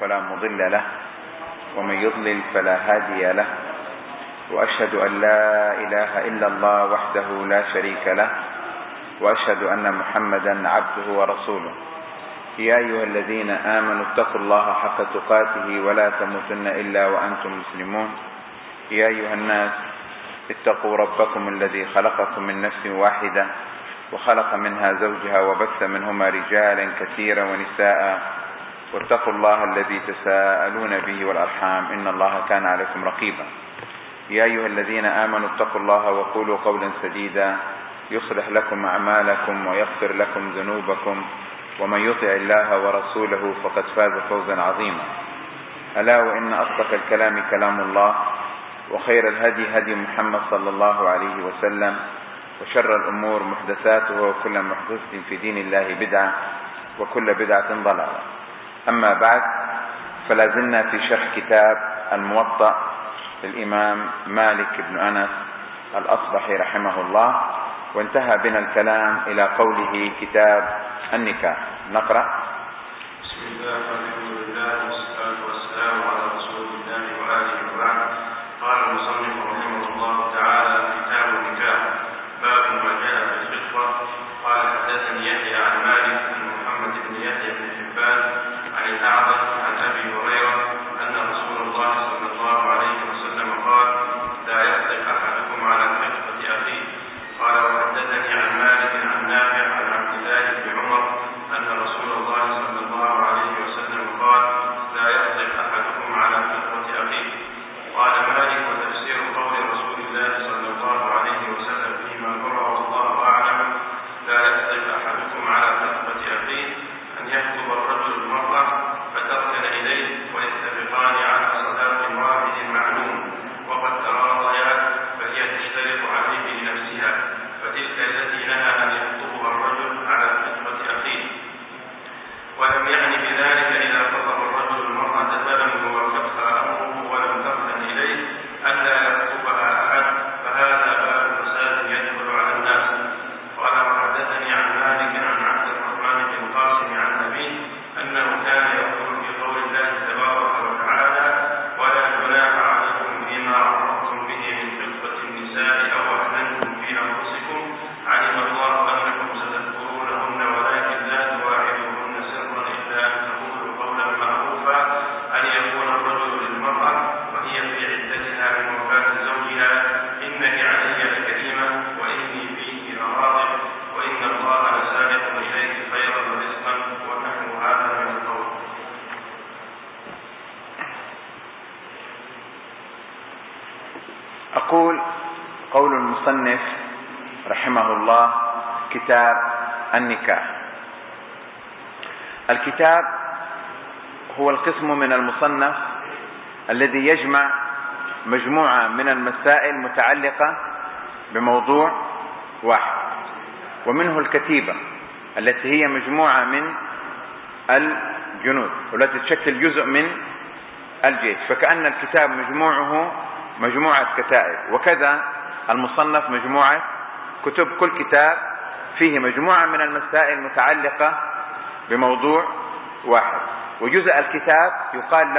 فلا مضل له ومن يضلل فلا هادي له، وأشهد أن لا إله إلا الله وحده لا شريك له، وأشهد أن محمدا عبده ورسوله. يا أيها الذين آمنوا اتقوا الله حق تقاته ولا تموتن إلا وأنتم مسلمون. يا أيها الناس اتقوا ربكم الذي خلقكم من نفس واحدة وخلق منها زوجها وبث منهما رجالا كثيرا ونساء، واتقوا الله الذي تساءلون به والأرحام إن الله كان عليكم رقيبا. يا أيها الذين آمنوا اتقوا الله وقولوا قولا سديدا يصلح لكم أعمالكم ويغفر لكم ذنوبكم، ومن يطع الله ورسوله فقد فاز فوزا عظيما. ألا وإن أصدق الكلام كلام الله، وخير الهدي هدي محمد صلى الله عليه وسلم، وشر الأمور محدثاتها، وكل محدثة في دين الله بدعة، وكل بدعة ضلالة. أما بعد، فلا زلنا في شرح كتاب الموطأ للإمام مالك بن أنس الأصبحي رحمه الله، وانتهى بنا الكلام إلى قوله كتاب النكاح. نقرأ. بسم الله والحمد لله والصلاة والسلام على رسول الله وآله وبعد. قال المصنف رحمه الله تعالى: كتاب النكاح، باب ما جاء في الخطبة. قال: حدثني يحيى عن مالك بن محمد بن يحيى بن حبان عن الأعرج عن أبي هريرة أن رسول الله صلى الله عليه وسلم قال: لا يخطب أحدكم على خطبة أخيه. قال: وحدثني عن مالك عن نافع عن عبد الله بن عمر أن رسول الله صلى الله عليه وسلم قال: لا يخطب أحدكم على خطبة أخيه. قال مالك: وتفسير قول رسول الله صلى الله عليه وسلم فيما قرأ والله أعلم: لا يخطب أحدكم على خطبة أخيه أن يخطب الرجل المرأة فتركن إليه ويتفقان على صداق واحد معلوم، وقد تراضيا فهي تشترط عليه لنفسها، فتلك التي نهى أن يخطبها الرجل على خطبة أخيه. ولم يعني بذلك إذا خطب الرجل المرأة فلم يوافقها أمره ولم تركن إليه ألا يخطبها أحد، فهذا باب فساد يدخل على الناس. قال: وحدثني عن مالك عن عبد الرحمن بن القاسم عن أبيه أنه كان يقول في قول الله تبارك وتعالى: ولا جناح عليكم فيما عرضتم به من خطبة النساء أو أحزنتم في أنفسكم، علم الله أنكم ستذكرونهن ولكن لا تواعدوهن سرا إلا أن تقولوا قولا معروفا، أن يقول الرجل للمرأة وهي في عدتها من وفاة زوجها: إنك علي لكريمة وإني فيك لراغب وإن الله لسابق إليك خيرا ورزقا، ونحو هذا من القول. أقول: قول المصنف رحمه الله كتاب النكاح. الكتاب هو القسم من المصنف الذي يجمع مجموعة من المسائل متعلقة بموضوع واحد، ومنه الكتيبة التي هي مجموعة من الجنود والتي تشكل جزء من الجيش، فكأن الكتاب مجموعه مجموعة كتائب، وكذا المصنف مجموعة كتب، كل كتاب فيه مجموعة من المسائل متعلقة بموضوع واحد، وجزء الكتاب يقال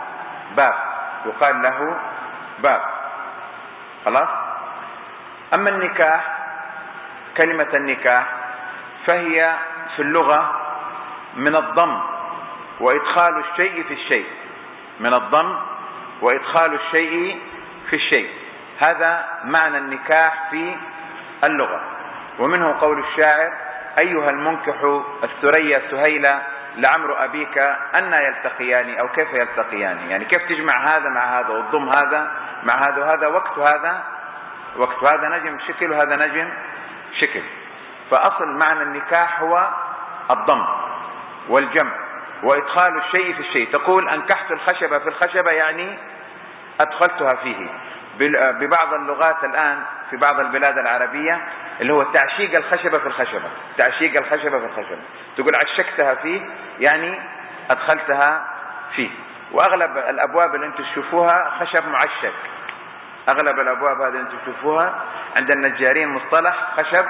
له باب. خلاص. أما النكاح، كلمة النكاح فهي في اللغة من الضم وإدخال الشيء في الشيء، من الضم وإدخال الشيء في الشيء، هذا معنى النكاح في اللغة. ومنه قول الشاعر: أيها المنكح الثريا سهيلا لعمر أبيك أن يلتقيان، أو كيف يلتقيان، يعني كيف تجمع هذا مع هذا وتضم هذا مع هذا، وهذا وقت هذا نجم شكل وهذا نجم شكل. فأصل معنى النكاح هو الضم والجمع وإدخال الشيء في الشيء. تقول: أنكحت الخشبة في الخشبة، يعني أدخلتها فيه. ببعض اللغات الآن في بعض البلاد العربية اللي هو تعشيق الخشبة في الخشبة، تقول عشقتها فيه، يعني أدخلتها فيه. وأغلب الأبواب اللي أنتم تشوفوها خشب معشق، أغلب الأبواب هذه أنتم تشوفوها عند النجارين مصطلح خشب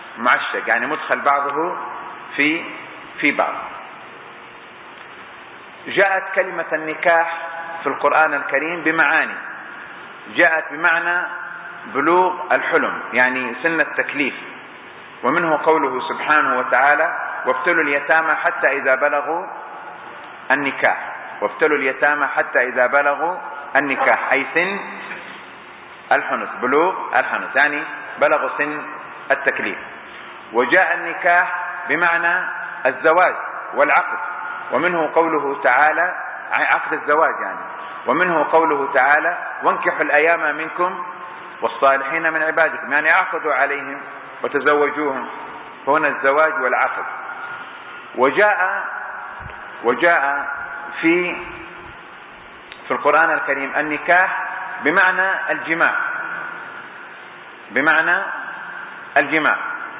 معشق، يعني مدخل بعضه في بعض. جاءت كلمة النكاح في القرآن الكريم بمعاني. جاءت بمعنى بلوغ الحلم، يعني سن التكليف، ومنه قوله سبحانه وتعالى: وابتلوا اليتامى حتى إذا بلغوا النكاح. وابتلوا اليتامى حتى إذا بلغوا النكاح، أي سن الحنث، بلوغ الحنث، يعني بلغوا سن التكليف. وجاء النكاح بمعنى الزواج والعقد، ومنه قوله تعالى عقد الزواج يعني، ومنه قوله تعالى: وانكحوا الأيام منكم والصالحين من عبادكم، يعني اعقدوا عليهم وتزوجوهم، فهنا الزواج والعقد. وجاء في القرآن الكريم النكاح بمعنى الجماع، بمعنى الجماع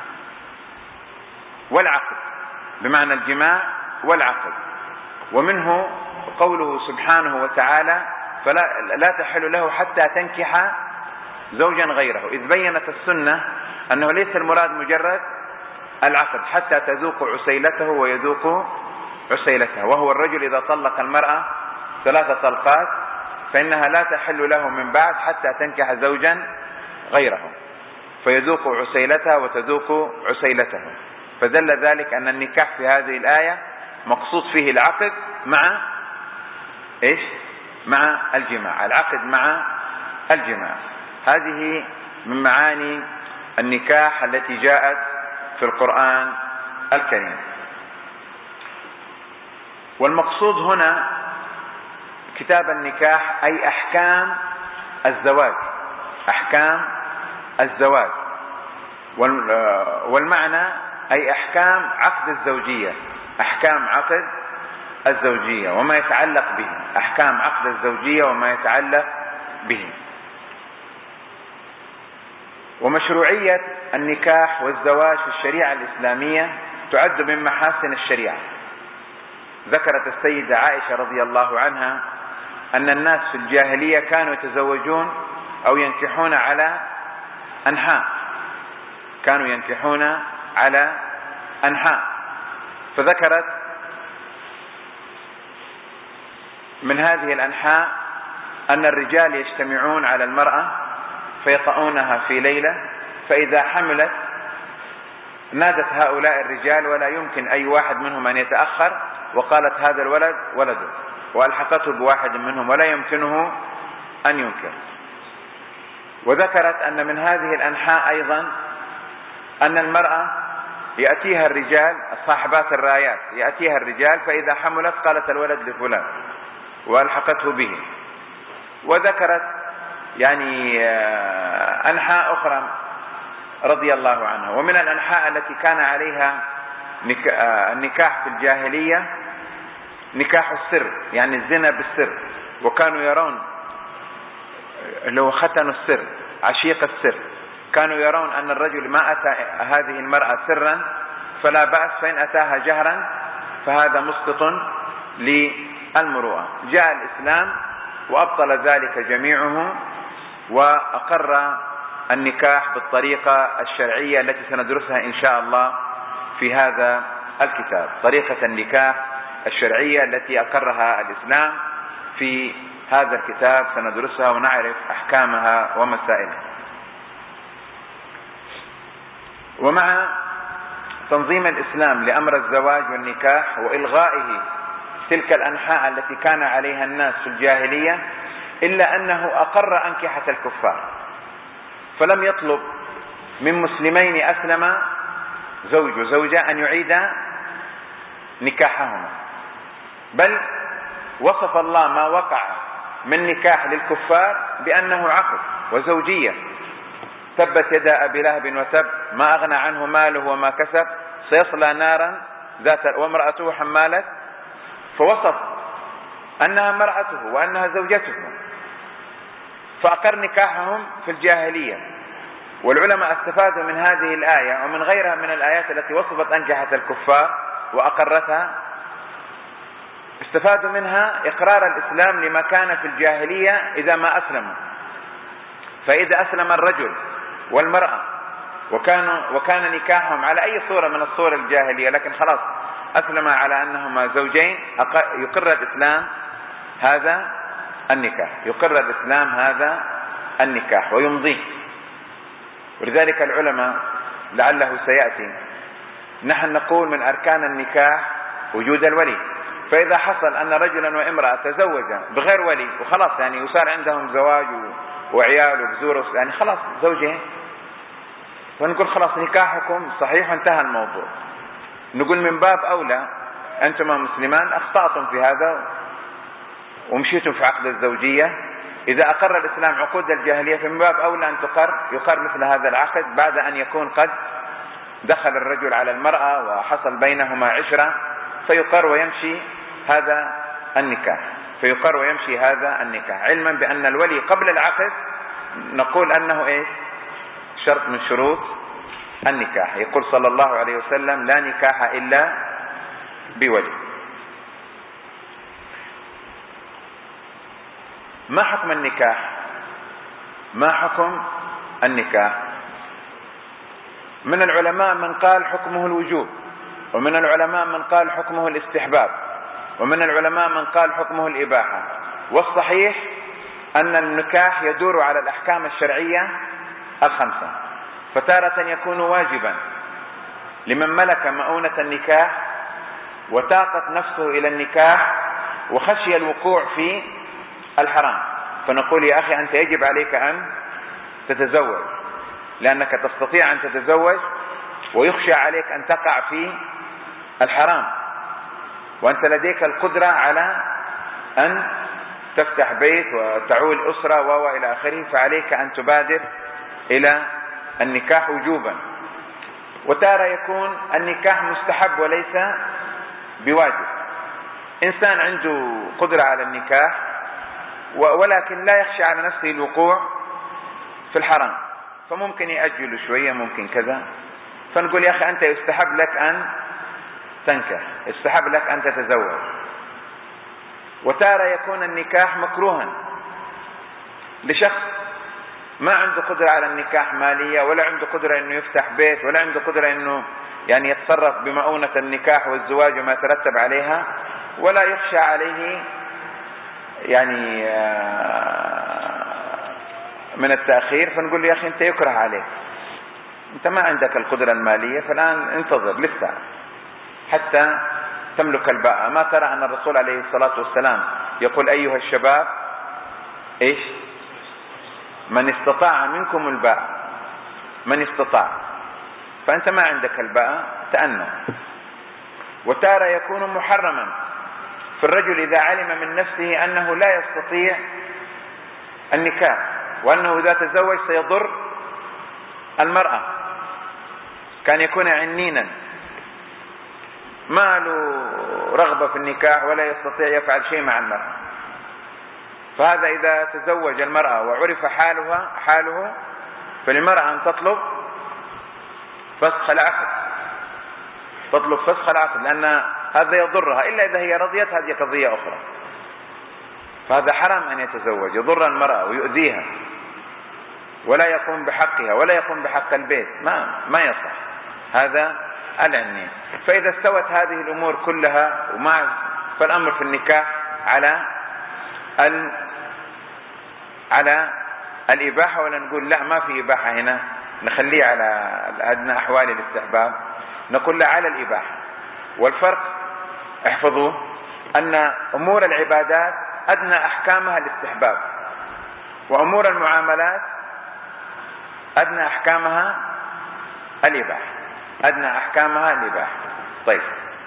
والعقد، بمعنى الجماع والعقد. ومنه قوله سبحانه وتعالى: فلا تحل له حتى تنكح زوجا غيره، إذ بينت السنة أنه ليس المراد مجرد العقد، حتى تذوق عسيلته ويذوق عسيلته، وهو الرجل إذا طلق المرأة 3 طلقات فإنها لا تحل له من بعد حتى تنكح زوجا غيره، فيذوق عسيلتها وتذوق عسيلته. فدل ذلك أن النكاح في هذه الآية مقصود فيه العقد مع إيش؟ مع الجماع، العقد مع الجماع. هذه من معاني النكاح التي جاءت في القرآن الكريم. والمقصود هنا كتاب النكاح أي أحكام الزواج، أحكام الزواج، والمعنى أي أحكام عقد الزوجية، أحكام عقد الزوجية وما يتعلق به، أحكام عقد الزوجية وما يتعلق به. ومشروعية النكاح والزواج في الشريعة الإسلامية تعد من محاسن الشريعة. ذكرت السيدة عائشة رضي الله عنها أن الناس في الجاهلية كانوا يتزوجون أو ينكحون على أنحاء، كانوا ينكحون على أنحاء. فذكرت من هذه الأنحاء أن الرجال يجتمعون على المرأة فيطؤونها في ليلة، فإذا حملت نادت هؤلاء الرجال ولا يمكن أي واحد منهم أن يتأخر، وقالت هذا الولد ولده، وألحقته بواحد منهم ولا يمكنه أن ينكر. وذكرت أن من هذه الأنحاء أيضا أن المرأة يأتيها الرجال صاحبات الرايات، يأتيها الرجال فإذا حملت قالت الولد لفلان وألحقته به. وذكرت يعني أنحاء أخرى رضي الله عنها. ومن الأنحاء التي كان عليها النكاح في الجاهلية نكاح السر، يعني الزنا بالسر، وكانوا يرون لو ختنوا السر، عشيق السر، كانوا يرون أن الرجل ما أتى هذه المرأة سرا فلا بأس، فإن أتاها جهرا فهذا مسقط للمروءة. جاء الإسلام وأبطل ذلك جميعه، وأقر النكاح بالطريقة الشرعية التي سندرسها إن شاء الله في هذا الكتاب، طريقة النكاح الشرعية التي أقرها الإسلام في هذا الكتاب سندرسها ونعرف أحكامها ومسائلها. ومع تنظيم الإسلام لأمر الزواج والنكاح وإلغائه تلك الأنحاء التي كان عليها الناس في الجاهلية، إلا أنه أقر أنكحة الكفار، فلم يطلب من مسلمين أسلم زوج وزوجة أن يعيدا نكاحهما، بل وصف الله ما وقع من نكاح للكفار بأنه عقد وزوجية. تبت يدا أبي لهب وتب ما أغنى عنه ماله وما كسب سيصلى نارا وامرأته حمالة، فوصف أنها امرأته وأنها زوجته، فأقر نكاحهم في الجاهلية. والعلماء استفادوا من هذه الآية ومن غيرها من الآيات التي وصفت أنكحة الكفار وأقرتها، استفادوا منها إقرار الإسلام لما كان في الجاهلية إذا ما أسلموا. فإذا أسلم الرجل والمرأة وكان نكاحهم على أي صورة من الصور الجاهلية، لكن خلاص أسلم على أنهما زوجين، يقر الإسلام هذا النكاح، يقر الإسلام هذا النكاح ويمضيه. ولذلك العلماء لعله سيأتي، نحن نقول من أركان النكاح وجود الولي. فإذا حصل أن رجلا وامرأة تزوجا بغير ولي وخلاص يعني يصار عندهم زواج وعيال وبزور يعني خلاص زوجين، ونقول خلاص نكاحكم صحيح وانتهى الموضوع. نقول من باب أولى أنتما مسلمان أخطأتم في هذا ومشيتم في عقد الزوجية. إذا أقر الإسلام عقود الجاهلية فمن باب أولى أن يقر مثل هذا العقد بعد أن يكون قد دخل الرجل على المرأة وحصل بينهما عشرة، فيقر ويمشي هذا النكاح، فيقر ويمشي هذا النكاح، علما بأن الولي قبل العقد نقول أنه إيش؟ شرط من شروط النكاح. يقول صلى الله عليه وسلم: لا نكاح إلا بولي. ما حكم النكاح؟ ما حكم النكاح؟ من العلماء من قال حكمه الوجوب، ومن العلماء من قال حكمه الاستحباب، ومن العلماء من قال حكمه الإباحة. والصحيح أن النكاح يدور على الأحكام الشرعية الخمسة، فتارة يكون واجبا لمن ملك مؤونة النكاح وتاقت نفسه إلى النكاح وخشي الوقوع في الحرام، فنقول يا أخي أنت يجب عليك أن تتزوج، لأنك تستطيع أن تتزوج ويخشى عليك أن تقع في الحرام، وأنت لديك القدرة على أن تفتح بيت وتعول أسرة وإلى آخره، فعليك أن تبادر إلى النكاح وجوبا. وتارة يكون النكاح مستحب وليس بواجب، إنسان عنده قدرة على النكاح ولكن لا يخشى على نفسه الوقوع في الحرام، فممكن يأجل شوية، ممكن كذا، فنقول يا أخي أنت يستحب لك أن تنكح، يستحب لك أن تتزوج. وتارة يكون النكاح مكروها لشخص ما عنده قدرة على النكاح مالية، ولا عنده قدرة أنه يفتح بيت، ولا عنده قدرة أنه يعني يتصرف بمؤونة النكاح والزواج وما يترتب عليها، ولا يخشى عليه يعني من التأخير، فنقول له يا أخي أنت يكره عليك، أنت ما عندك القدرة المالية، فالآن انتظر لسه حتى تملك الباءة. ما ترى أن الرسول عليه الصلاة والسلام يقول أيها الشباب إيش؟ من استطاع منكم الباءة، من استطاع، فأنت ما عندك الباءة تأنى. وتارة يكون محرما في الرجل إذا علم من نفسه أنه لا يستطيع النكاح، وأنه إذا تزوج سيضر المرأة، كان يكون عنينا ما له رغبة في النكاح ولا يستطيع يفعل شيء مع المرأة، فهذا إذا تزوج المرأة وعرف حاله فللمرأة أن تطلب فسخ العقد، تطلب فسخ العقد، لأن هذا يضرها، إلا إذا هي رضيت هذه قضية أخرى. فهذا حرام أن يتزوج، يضر المرأة ويؤذيها ولا يقوم بحقها ولا يقوم بحق البيت، ما يصح هذا العني. فإذا استوت هذه الأمور كلها فالأمر في النكاح على الإباحة، ولا نقول لا ما في إباحة هنا نخليه على أدنى أحوال الاستحباب، نقول لا على الإباحة. والفرق احفظوا أن أمور العبادات أدنى أحكامها الاستحباب، وأمور المعاملات أدنى أحكامها الإباحة، أدنى أحكامها الإباحة. طيب،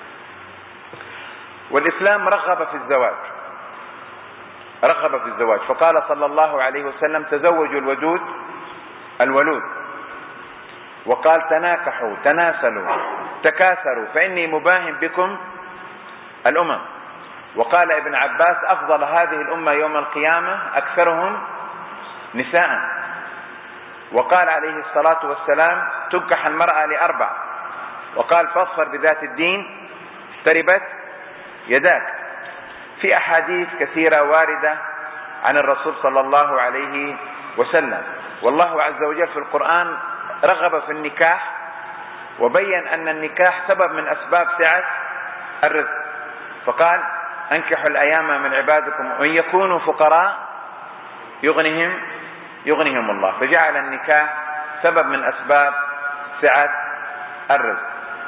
والإسلام رغب في الزواج، رغب في الزواج، فقال صلى الله عليه وسلم تزوجوا الودود الولود، وقال تناكحوا تناسلوا تكاثروا فإني مباهم بكم الأمم. وقال ابن عباس أفضل هذه الأمة يوم القيامة أكثرهم نساء. وقال عليه الصلاة والسلام تنكح المرأة ل4، وقال فاصفر بذات الدين تربت يداك. في أحاديث كثيرة واردة عن الرسول صلى الله عليه وسلم، والله عز وجل في القرآن رغب في النكاح وبين أن النكاح سبب من أسباب سعة الرزق، فقال أنكحوا الأيام من عبادكم وإن يكونوا فقراء يغنيهم الله، فجعل النكاح سبب من أسباب سعة الرزق.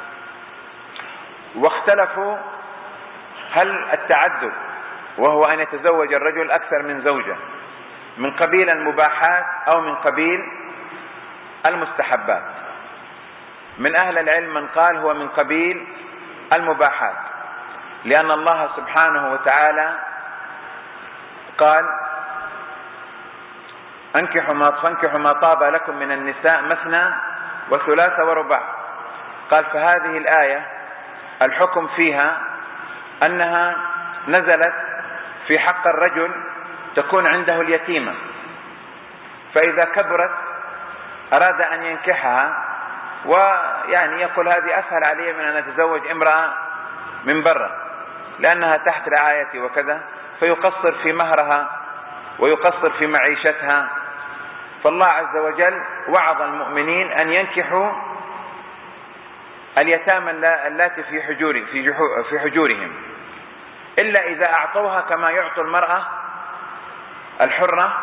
واختلفوا هل التعدد وهو أن يتزوج الرجل أكثر من زوجة من قبيل المباحات أو من قبيل المستحبات. من أهل العلم من قال هو من قبيل المباحات، لأن الله سبحانه وتعالى قال فانكحوا ما طاب لكم من النساء مثنى وثلاث ورباع. قال فهذه الآية الحكم فيها أنها نزلت في حق الرجل تكون عنده اليتيمة، فإذا كبرت أراد أن ينكحها، ويعني يقول هذه أسهل علي من أن أتزوج امرأة من برا لأنها تحت رعايتي وكذا، فيقصر في مهرها ويقصر في معيشتها. فالله عز وجل وعظ المؤمنين أن ينكحوا اليتامى اللاتي في حجورهم إلا إذا أعطوها كما يعطي المرأة الحرة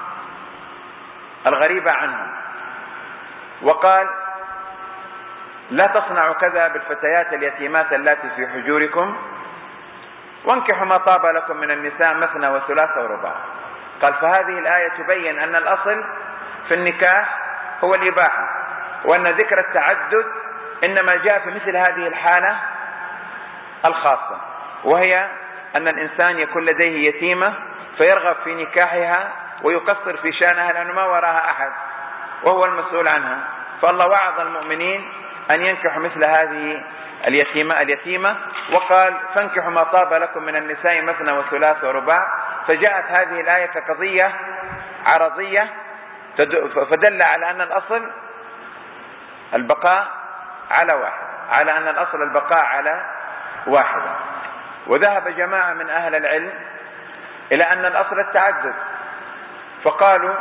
الغريبة عنهم. وقال لا تصنعوا كذا بالفتيات اليتيمات اللاتي في حجوركم وانكحوا ما طاب لكم من النساء مثنى وثلاث ورباع. قال فهذه الآية تبين أن الأصل في النكاح هو الإباحة، وأن ذكر التعدد إنما جاء في مثل هذه الحالة الخاصة، وهي أن الإنسان يكون لديه يتيمة فيرغب في نكاحها ويقصر في شأنها لأنه ما وراها أحد وهو المسؤول عنها. فالله وعظ المؤمنين أن ينكحوا مثل هذه اليتيمة، وقال فانكحوا ما طاب لكم من النساء مثنى وثلاث ورباع. فجاءت هذه الآية كقضية عرضية فدل على أن الأصل البقاء على واحد، على أن الأصل البقاء على واحدة. وذهب جماعة من أهل العلم إلى أن الأصل التعدد، فقالوا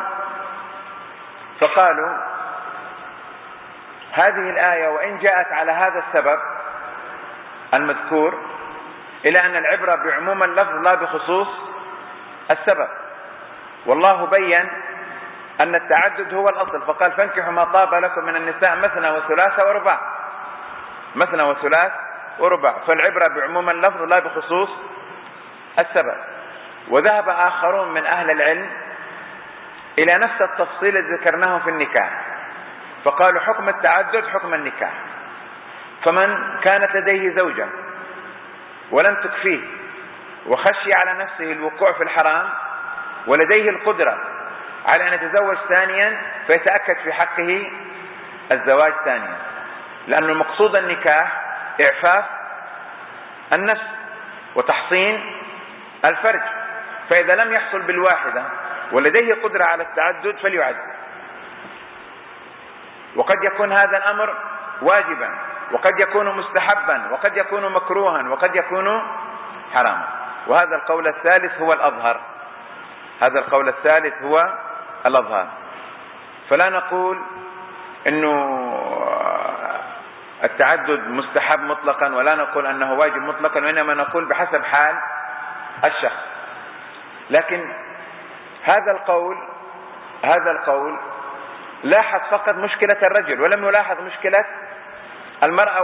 هذه الآية وإن جاءت على هذا السبب المذكور إلى أن العبرة بعموم اللفظ لا بخصوص السبب، والله بين أن التعدد هو الأصل، فقال فانكحوا ما طاب لكم من النساء مثنى وثلاث ورباع، مثنى وثلاث ورباع، فالعبرة بعموم اللفظ لا بخصوص السبب. وذهب آخرون من أهل العلم إلى نفس التفصيل الذي ذكرناه في النكاح، فقالوا حكم التعدد حكم النكاح. فمن كانت لديه زوجة ولم تكفيه وخشي على نفسه الوقوع في الحرام ولديه القدرة على أن يتزوج ثانيا فيتأكد في حقه الزواج ثانيا، لأن المقصود النكاح إعفاف النفس وتحصين الفرج، فإذا لم يحصل بالواحدة ولديه قدرة على التعدد فليعدد. وقد يكون هذا الأمر واجبا وقد يكون مستحبا وقد يكون مكروها وقد يكون حراما، وهذا القول الثالث هو الأظهر، هذا القول الثالث هو الأظهر. فلا نقول إنه التعدد مستحب مطلقا ولا نقول أنه واجب مطلقا، وإنما نقول بحسب حال الشخص. لكن هذا القول لاحظ فقط مشكلة الرجل ولم يلاحظ مشكلة المرأة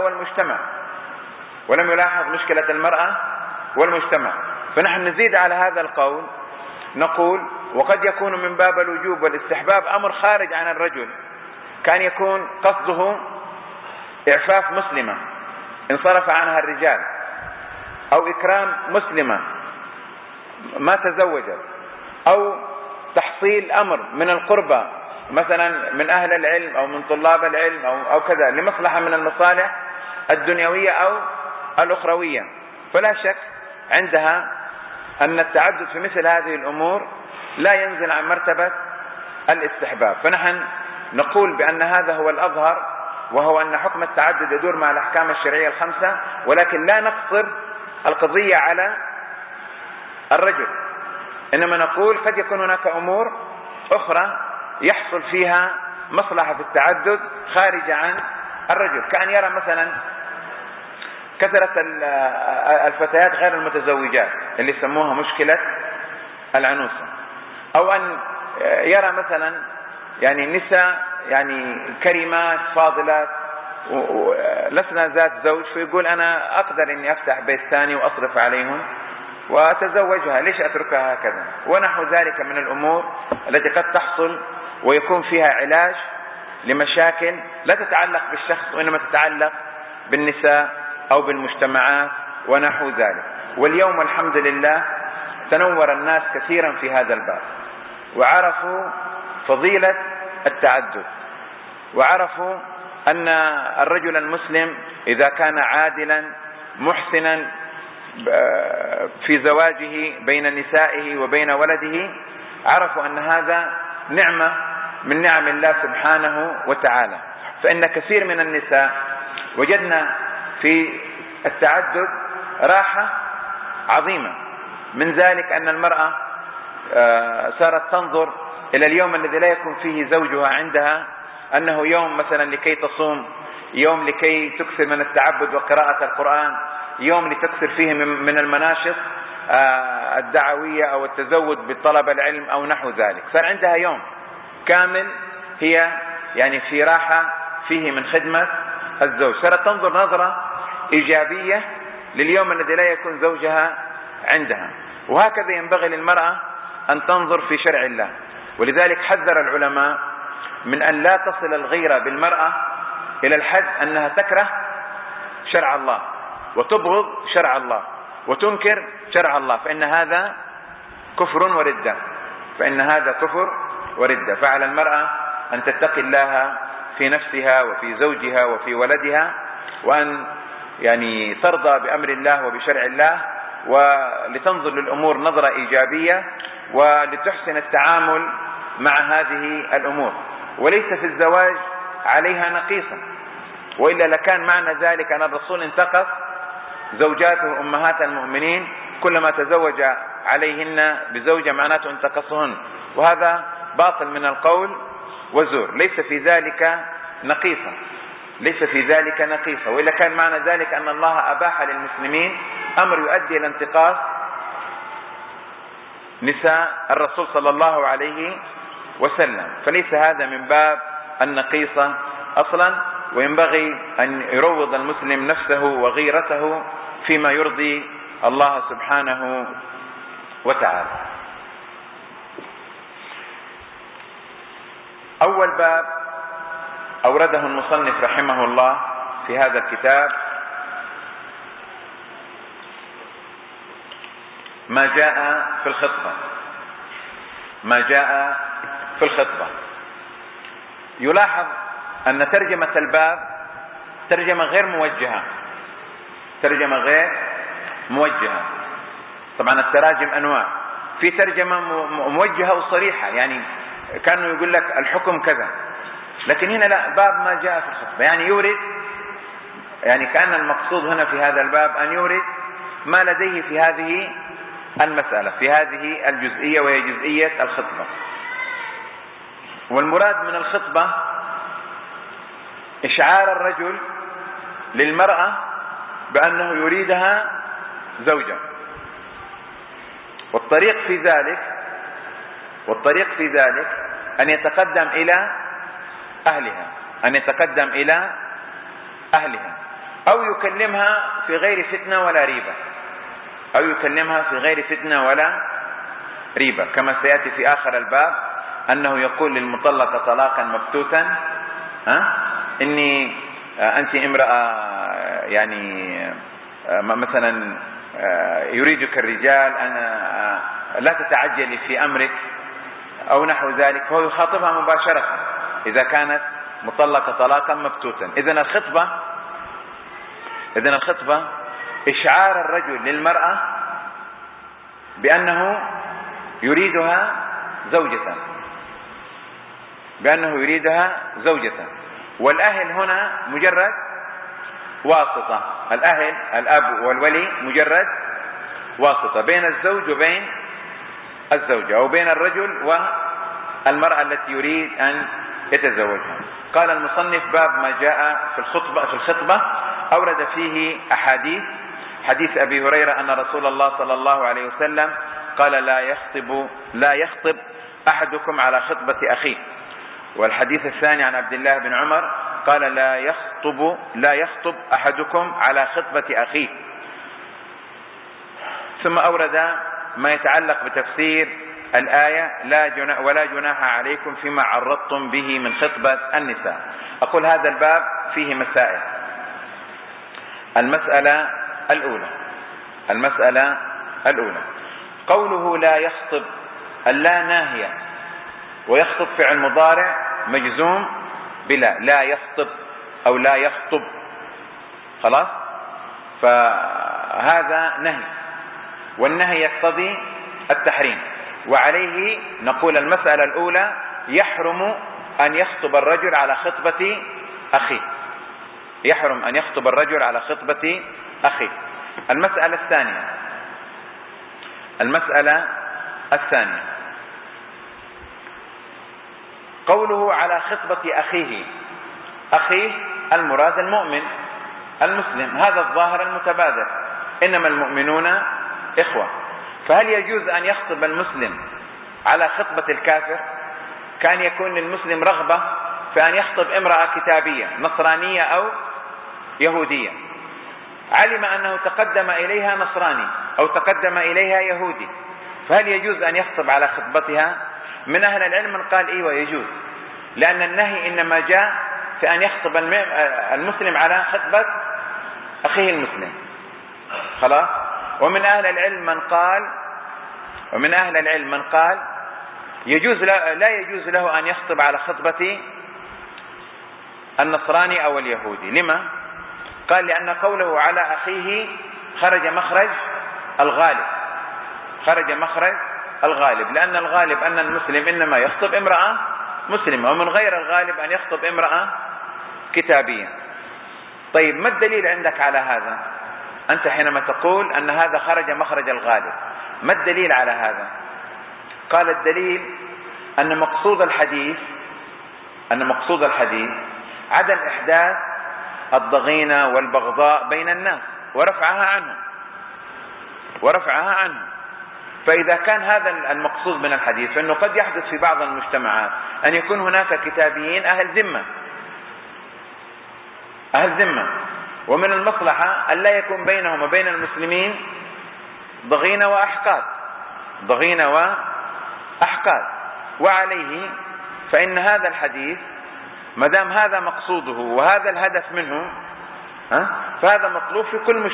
والمجتمع، فنحن نزيد على هذا القول نقول وقد يكون من باب الوجوب والاستحباب أمر خارج عن الرجل، كان يكون قصده إعفاف مسلمة انصرف عنها الرجال، أو إكرام مسلمة ما تزوجت، أو تحصيل أمر من القربى مثلا من أهل العلم أو من طلاب العلم أو كذا لمصلحة من المصالح الدنيوية أو الأخروية، فلا شك عندها أن التعدد في مثل هذه الأمور لا ينزل عن مرتبة الاستحباب. فنحن نقول بأن هذا هو الأظهر، وهو أن حكم التعدد يدور مع الأحكام الشرعية الخمسة، ولكن لا نقصر القضية على الرجل، إنما نقول قد يكون هناك أمور أخرى يحصل فيها مصلحة في التعدد خارج عن الرجل، كأن يرى مثلا كثرة الفتيات غير المتزوجات اللي يسموها مشكلة العنوسة، أو أن يرى مثلا يعني نساء يعني كريمات فاضلات لسنا ذات زوج، فيقول أنا أقدر أني أفتح بيت ثاني وأصرف عليهم وأتزوجها، ليش أتركها هكذا؟ ونحو ذلك من الأمور التي قد تحصل ويكون فيها علاج لمشاكل لا تتعلق بالشخص وإنما تتعلق بالنساء أو بالمجتمعات ونحو ذلك. واليوم الحمد لله تنور الناس كثيرا في هذا الباب، وعرفوا فضيلة التعدد، وعرفوا أن الرجل المسلم إذا كان عادلا محسنا في زواجه بين نسائه وبين ولده، عرفوا أن هذا نعمة من نعم الله سبحانه وتعالى. فإن كثير من النساء وجدنا في التعدد راحة عظيمة، من ذلك أن المرأة صارت تنظر إلى اليوم الذي لا يكون فيه زوجها عندها أنه يوم مثلا لكي تصوم، يوم لكي تكثر من التعبد وقراءة القرآن، يوم لتكثر فيه من المناشط الدعوية أو التزود بطلب العلم أو نحو ذلك. صار عندها يوم كامل هي يعني في راحة فيه من خدمة الزوج، صارت تنظر نظرة إيجابية لليوم الذي لا يكون زوجها عندها. وهكذا ينبغي للمرأة أن تنظر في شرع الله. ولذلك حذر العلماء من أن لا تصل الغيرة بالمرأة إلى الحد أنها تكره شرع الله وتبغض شرع الله وتنكر شرع الله، فإن هذا كفر وردة، فإن هذا كفر وردة. فعلى المرأة أن تتقي الله في نفسها وفي زوجها وفي ولدها، وأن يعني ترضى بأمر الله وبشرع الله، ولتنظر للأمور نظرة إيجابية، ولتحسن التعامل مع هذه الأمور. وليس في الزواج عليها نقيصة، وإلا لكان معنى ذلك أن الرسول انتقص زوجاته أمهات المؤمنين كلما تزوج عليهن بزوجة معناته انتقصهن، وهذا باطل من القول وزور، ليس في ذلك نقيصة، ليس في ذلك نقيصة. وإلا كان معنى ذلك أن الله أباح للمسلمين أمر يؤدي إلى انتقاص نساء الرسول صلى الله عليه وسلم، فليس هذا من باب النقيصة أصلا. وينبغي أن يروض المسلم نفسه وغيرته فيما يرضي الله سبحانه وتعالى. أول باب أورده المصنف رحمه الله في هذا الكتاب ما جاء في الخطبة. ما جاء في الخطبة. يلاحظ أن ترجمة الباب ترجمة غير موجهة، ترجمة غير موجهة. طبعا التراجم أنواع، في ترجمة موجهة وصريحة، يعني كانوا يقول لك الحكم كذا، لكن هنا لا، باب ما جاء في الخطبة، يعني يورد، يعني كأن المقصود هنا في هذا الباب أن يورد ما لديه في هذه المسألة، في هذه الجزئية، وهي جزئية الخطبة. والمراد من الخطبة إشعار الرجل للمرأة بأنه يريدها زوجا، والطريق في ذلك أن يتقدم إلى أهلها، أن يتقدم إلى أهلها، أو يكلمها في غير فتنة ولا ريبة، أو يكلمها في غير فتنة ولا ريبة، كما سيأتي في آخر الباب أنه يقول للمطلقة طلاقا مبتوتا إني أنت امرأة يعني مثلا يريدك الرجال، أنا لا تتعجلي في أمرك أو نحو ذلك، فهو يخاطبها مباشرة إذا كانت مطلقة طلاقا مبتوتا. إذن الخطبة إشعار الرجل للمرأة بأنه يريدها زوجة، والأهل هنا مجرد واسطة، الأب والولي مجرد واسطة بين الزوج وبين الزوجة، أو بين الرجل والمرأة التي يريد أن يتزوجها. قال المصنف: باب ما جاء في الخطبة أورد فيه أحاديث. حديث أبي هريرة أن رسول الله صلى الله عليه وسلم قال لا يخطب أحدكم على خطبة أخيه. والحديث الثاني عن عبد الله بن عمر قال لا يخطب أحدكم على خطبة أخيه. ثم أورد ما يتعلق بتفسير الآية ولا جناح عليكم فيما عرضتم به من خطبة النساء. أقول هذا الباب فيه مسائل. المسألة الأولى قوله لا يخطب، اللا ناهية، ويخطب فعل مضارع مجزوم بلا، لا يخطب أو لا يخطب، خلاص، فهذا نهي، والنهي يقتضي التحريم. وعليه نقول المسألة الأولى يحرم أن يخطب الرجل على خطبة أخيه، يحرم أن يخطب الرجل على خطبة أخيه. المسألة الثانية قوله على خطبة أخيه المراد المؤمن المسلم، هذا الظاهر المتبادر، إنما المؤمنون إخوة. فهل يجوز أن يخطب المسلم على خطبة الكافر؟ كان يكون للمسلم رغبة في أن يخطب امرأة كتابية نصرانية أو يهودية، علم أنه تقدم إليها نصراني أو تقدم إليها يهودي، فهل يجوز أن يخطب على خطبتها؟ من أهل العلم من قال إيوه يجوز، لأن النهي إنما جاء في أن يخطب المسلم على خطبة أخيه المسلم، خلاص. ومن أهل العلم من قال لا يجوز له أن يخطب على خطبة النصراني أو اليهودي. لما؟ قال لأن قوله على أخيه خرج مخرج الغالب، لأن الغالب أن المسلم إنما يخطب امرأة مسلمة، ومن غير الغالب أن يخطب امرأة كتابية. طيب ما الدليل عندك على هذا؟ أنت حينما تقول أن هذا خرج مخرج الغالب، ما الدليل على هذا؟ قال الدليل أن مقصود الحديث عدم إحداث الضغينة والبغضاء بين الناس ورفعها عنهم. فإذا كان هذا المقصود من الحديث، فإنه قد يحدث في بعض المجتمعات أن يكون هناك كتابيين أهل ذمة، ومن المصلحة أن لا يكون بينهم وبين المسلمين ضغينة وأحقاد. وعليه فإن هذا الحديث مدام هذا مقصوده وهذا الهدف منه، فهذا مطلوب في كل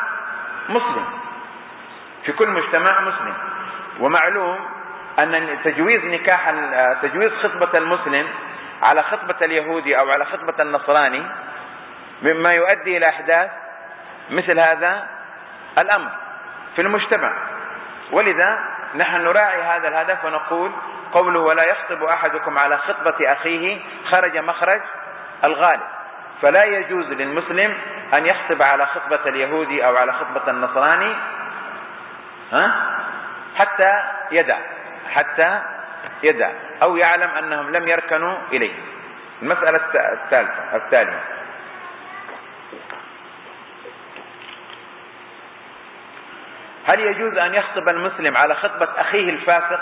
مجتمع مسلم. ومعلوم أن تجويز خطبة المسلم على خطبة اليهودي أو على خطبة النصراني مما يؤدي إلى إحداث مثل هذا الأمر في المجتمع. ولذا نحن نراعي هذا الهدف ونقول قوله ولا يخطب أحدكم على خطبة أخيه خرج مخرج الغالب، فلا يجوز للمسلم أن يخطب على خطبة اليهودي أو على خطبة النصراني حتى يدع أو يعلم أنهم لم يركنوا إليه. المسألة التالية هل يجوز أن يخطب المسلم على خطبة أخيه الفاسق؟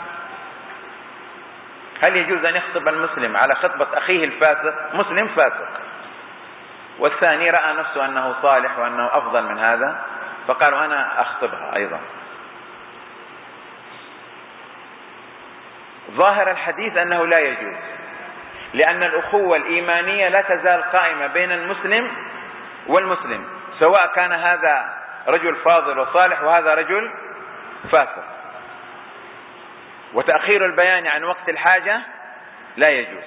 مسلم فاسق، والثاني رأى نفسه أنه صالح وأنه أفضل من هذا، فقالوا أنا أخطبها أيضا. ظاهر الحديث أنه لا يجوز، لأن الأخوة الإيمانية لا تزال قائمة بين المسلم والمسلم، سواء كان هذا رجل فاضل وصالح وهذا رجل فاسق. وتأخير البيان عن وقت الحاجة لا يجوز،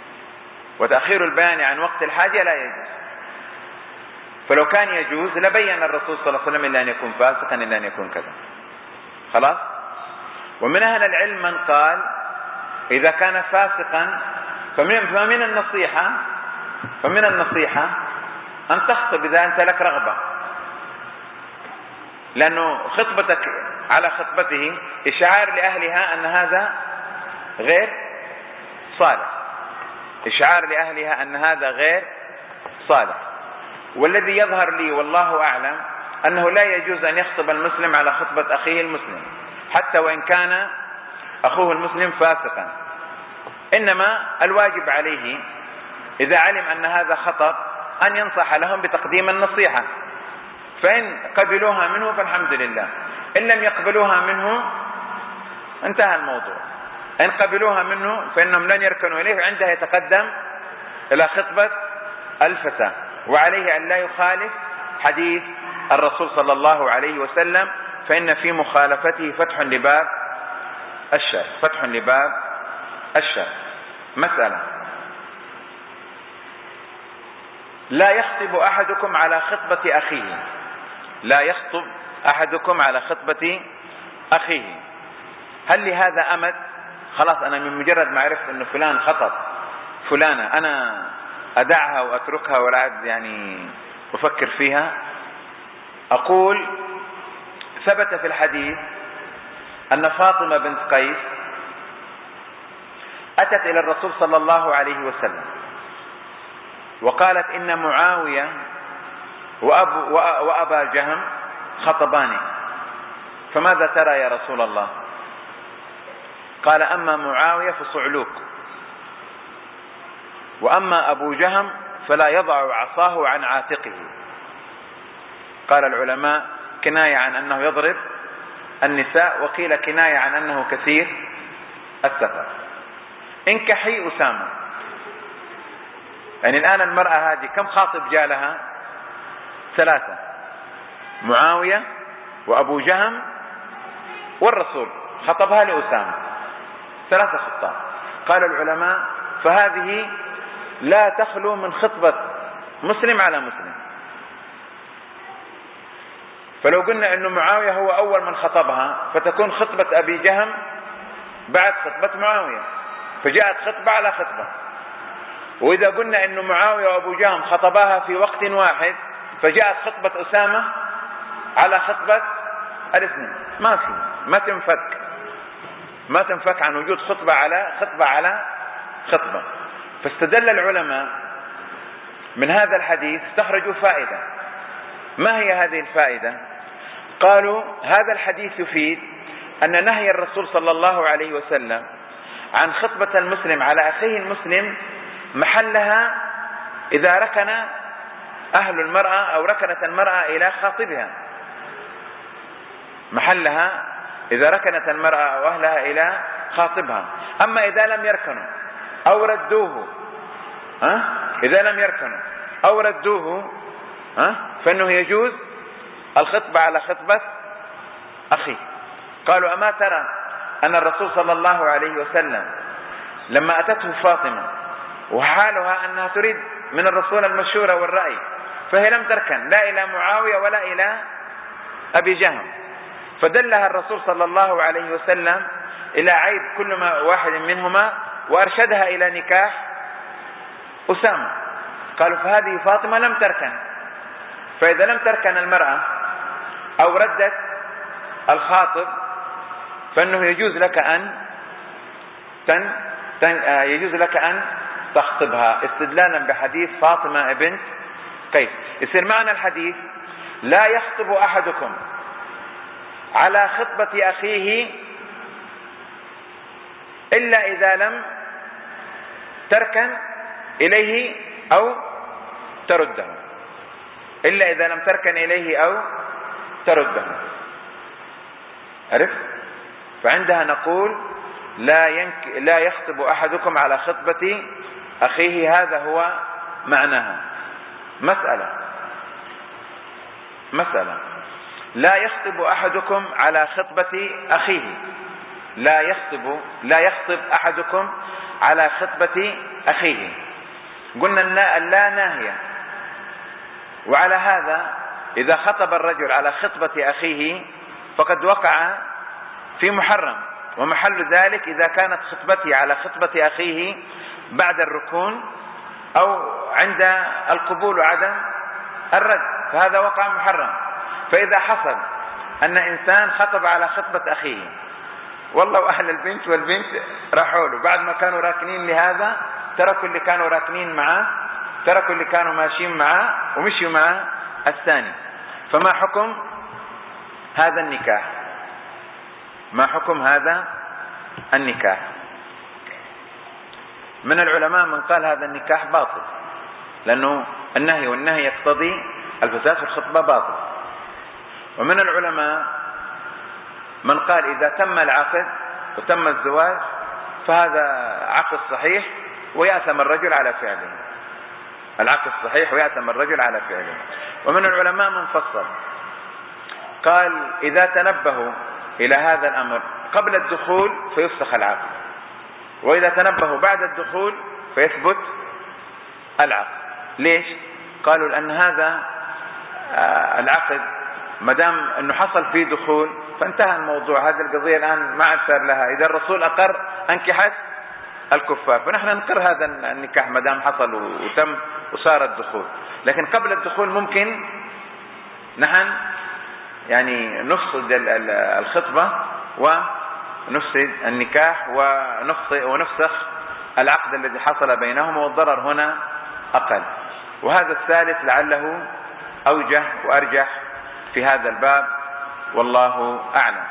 فلو كان يجوز لبين الرسول صلى الله عليه وسلم إلا أن يكون فاسقا إلا أن يكون كذا، خلاص. ومن أهل العلم من قال إذا كان فاسقا فمن النصيحة أن تخطب إذا أنت لك رغبة، لأنه خطبتك على خطبته إشعار لأهلها أن هذا غير صالح، والذي يظهر لي والله أعلم أنه لا يجوز أن يخطب المسلم على خطبة أخيه المسلم حتى وإن كان أخوه المسلم فاسقا، إنما الواجب عليه إذا علم أن هذا خطأ أن ينصح لهم بتقديم النصيحة، فإن قبلوها منه فالحمد لله، إن لم يقبلوها منه انتهى الموضوع. إن قبلوها منه فإنهم لن يركنوا إليه، عندها يتقدم إلى خطبة الفتى، وعليه أن لا يخالف حديث الرسول صلى الله عليه وسلم، فإن في مخالفته فتح لباب الشر، فتح لباب الشر. مسألة: لا يخطب أحدكم على خطبة أخيه، لا يخطب أحدكم على خطبة أخيه. هل لهذا أمد؟ خلاص أنا من مجرد ما عرفت أنه فلان خطب فلانة أنا أدعها وأتركها ولا عاد يعني أفكر فيها؟ أقول: ثبت في الحديث أن فاطمة بنت قيس أتت إلى الرسول صلى الله عليه وسلم وقالت: إن معاوية وأبا جهم خطباني، فماذا ترى يا رسول الله؟ قال: أما معاوية فصعلوك، وأما أبو جهم فلا يضع عصاه عن عاتقه. قال العلماء: كناية عن أنه يضرب النساء، وقيل كناية عن أنه كثير السفر. انكحي أسامة. يعني الآن المرأة هذه كم خاطب جالها؟ 3: معاوية وأبو جهم والرسول، خطبها لأسامة، 3 خطاب. قال العلماء: فهذه لا تخلو من خطبة مسلم على مسلم. فلو قلنا أن معاوية هو أول من خطبها فتكون خطبة أبي جهم بعد خطبة معاوية، فجاءت خطبة على خطبة. وإذا قلنا أن معاوية وأبو جهم خطباها في وقت واحد فجاءت خطبة أسامة على خطبة الاثنين، ما تنفك عن وجود خطبة على خطبة. فاستدل العلماء من هذا الحديث، استخرجوا فائدة. ما هي هذه الفائدة؟ قالوا: هذا الحديث يفيد أن نهي الرسول صلى الله عليه وسلم عن خطبة المسلم على أخيه المسلم محلها إذا ركن أهل المرأة أو ركنت المرأة إلى خاطبها، محلها إذا ركنت المرأة أو أهلها إلى خاطبها. أما إذا لم يركنوا أو ردوه، إذا لم يركنوا أو ردوه فإنه يجوز الخطبة على خطبة أخيه. قالوا: أما ترى أن الرسول صلى الله عليه وسلم لما أتته فاطمة وحالها أنها تريد من الرسول المشورة والرأي، فهي لم تركن لا إلى معاوية ولا إلى أبي جهم، فدلها الرسول صلى الله عليه وسلم إلى عيب كل واحد منهما وأرشدها إلى نكاح أسامة. قالوا: فهذه فاطمة لم تركن، فإذا لم تركن المرأة أو ردت الخاطب فإنه يجوز لك أن تخطبها، استدلالا بحديث فاطمة بنت قيس. يصير معنى الحديث: لا يخطب أحدكم على خطبة أخيه إلا إذا لم تركن إليه أو ترده، إلا إذا لم تركن إليه أو ترده. عرفت؟ فعندها نقول: لا يخطب أحدكم على خطبة أخيه، هذا هو معناها. مسألة: لا يخطب أحدكم على خطبة أخيه، لا يخطب أحدكم على خطبة أخيه. قلنا اللا ناهية، وعلى هذا إذا خطب الرجل على خطبة أخيه فقد وقع في محرم، ومحل ذلك إذا كانت خطبته على خطبة أخيه بعد الركون أو عند القبول وعدم الرد، فهذا وقع محرم. فإذا حصل أن إنسان خطب على خطبة أخيه، والله أهل البنت والبنت راحوا له بعد ما كانوا راكنين لهذا، تركوا اللي كانوا راكنين معه تركوا اللي كانوا ماشيين معه ومشيوا مع الثاني. فما حكم هذا النكاح؟ ما حكم هذا النكاح؟ من العلماء من قال هذا النكاح باطل، لأنه النهي والنهي يقتضي الفساد في الخطبة باطل. ومن العلماء من قال إذا تم العقد وتم الزواج فهذا عقد صحيح ويأثم الرجل على فعله، العقد صحيح ويأثم الرجل على فعله. ومن العلماء من فصل قال إذا تنبهوا إلى هذا الأمر قبل الدخول فيفسخ العقد، وإذا تنبهوا بعد الدخول فيثبت العقد. ليش؟ قالوا لأن هذا العقد مدام أنه حصل فيه دخول فانتهى الموضوع، هذه القضية الآن ما عاد صار لها. إذا الرسول أقر أنكحت الكفار فنحن نقر هذا النكاح مدام حصل وتم وصار الدخول. لكن قبل الدخول ممكن نحن يعني نفسد الخطبة ونفسد النكاح ونفسخ العقد الذي حصل بينهم، والضرر هنا أقل. وهذا الثالث لعله أوجه وأرجح في هذا الباب، والله أعلم.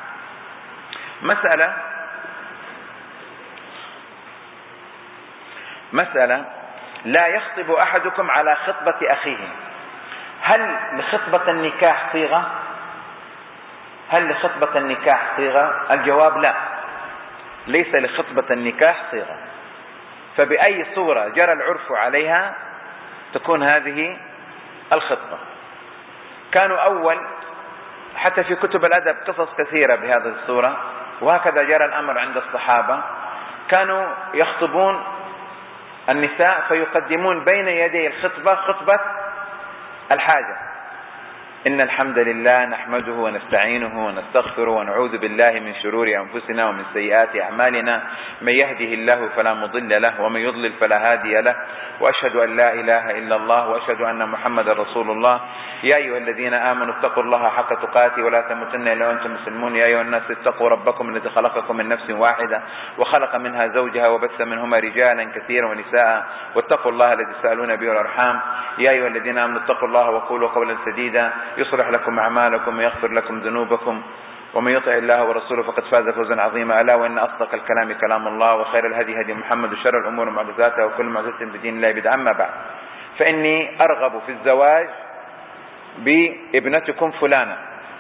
مسألة لا يخطب أحدكم على خطبة أخيه. هل لخطبة النكاح صيغة؟ هل لخطبة النكاح صيغة؟ الجواب لا، ليس لخطبة النكاح صيغة. فبأي صورة جرى العرف عليها تكون هذه الخطبة. كانوا أول حتى في كتب الأدب قصص كثيرة بهذه الصورة، وهكذا جرى الأمر عند الصحابة. كانوا يخطبون النساء فيقدمون بين يدي الخطبة خطبة الحاجة: إن الحمد لله نحمده ونستعينه ونستغفره ونعوذ بالله من شرور أنفسنا ومن سيئات أعمالنا، من يهده الله فلا مضل له ومن يضلل فلا هادي له، وأشهد أن لا إله إلا الله وأشهد أن محمدا رسول الله. يا أيها الذين آمنوا اتقوا الله حق تقاته ولا تموتن إلا وأنتم مسلمون. يا أيها الناس اتقوا ربكم الذي خلقكم من نفس واحدة وخلق منها زوجها وبث منهما رجالا كثيرا ونساء، واتقوا الله الذي تسألون به والأرحام. يا أيها الذين آمنوا اتقوا الله وقولوا قولا سديدا يصلح لكم أعمالكم ويغفر لكم ذنوبكم، ومن يطع الله ورسوله فقد فاز فوزا عظيما. ألا وإن أصدق الكلام كلام الله، وخير الهدي هدي محمد، وشر الأمور محدثاتها، وكل محدثة بدين الله بدعة. أما بعد، فإني أرغب في الزواج بابنتكم فلانة.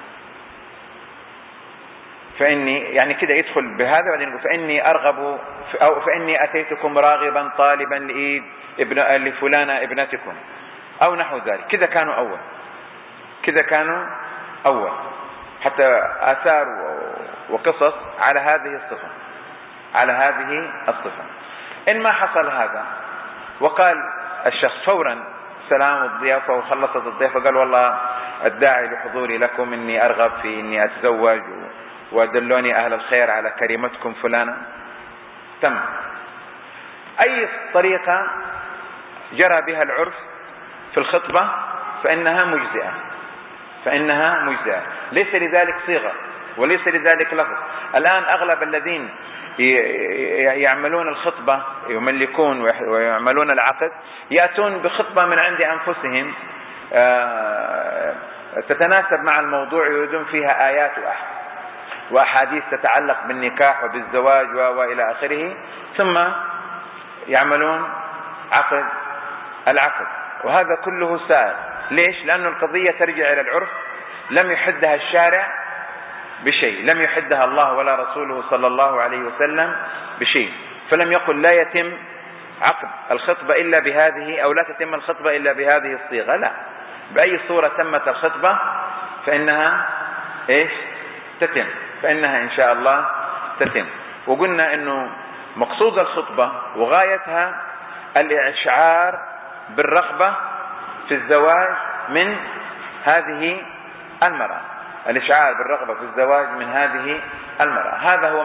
فإني يعني كده يدخل بهذا، بعدين يقول فإني أرغب أو فإني أتيتكم راغبا طالبا لإيد لفلانة ابنتكم أو نحو ذلك. كذا كانوا أول حتى آثار وقصص على هذه الصفة. إن ما حصل هذا وقال الشخص فورا سلام الضيافة وخلصت الضيافة قال والله الداعي لحضوري لكم إني أرغب في إني أتزوج ودلوني أهل الخير على كريمتكم فلانة، تم. أي طريقة جرى بها العرف في الخطبة فإنها مجزئة، ليس لذلك صيغة وليس لذلك لفظ. الآن أغلب الذين يعملون الخطبة يملكون ويعملون العقد يأتون بخطبة من عند أنفسهم تتناسب مع الموضوع، يريدون فيها آيات وأحاديث تتعلق بالنكاح وبالزواج وإلى آخره، ثم يعملون العقد. وهذا كله سائر. ليش؟ لأن القضية ترجع إلى العرف، لم يحدها الشارع بشيء، لم يحدها الله ولا رسوله صلى الله عليه وسلم بشيء. فلم يقل لا يتم عقد الخطبة إلا بهذه، أو لا تتم الخطبة إلا بهذه الصيغة، لا، بأي صورة تمت الخطبة فإنها تتم، فإنها إن شاء الله تتم. وقلنا إنه مقصود الخطبة وغايتها الإشعار بالرغبة في الزواج من هذه المرأة، الإشعار بالرغبة في الزواج من هذه المرأة. هذا هو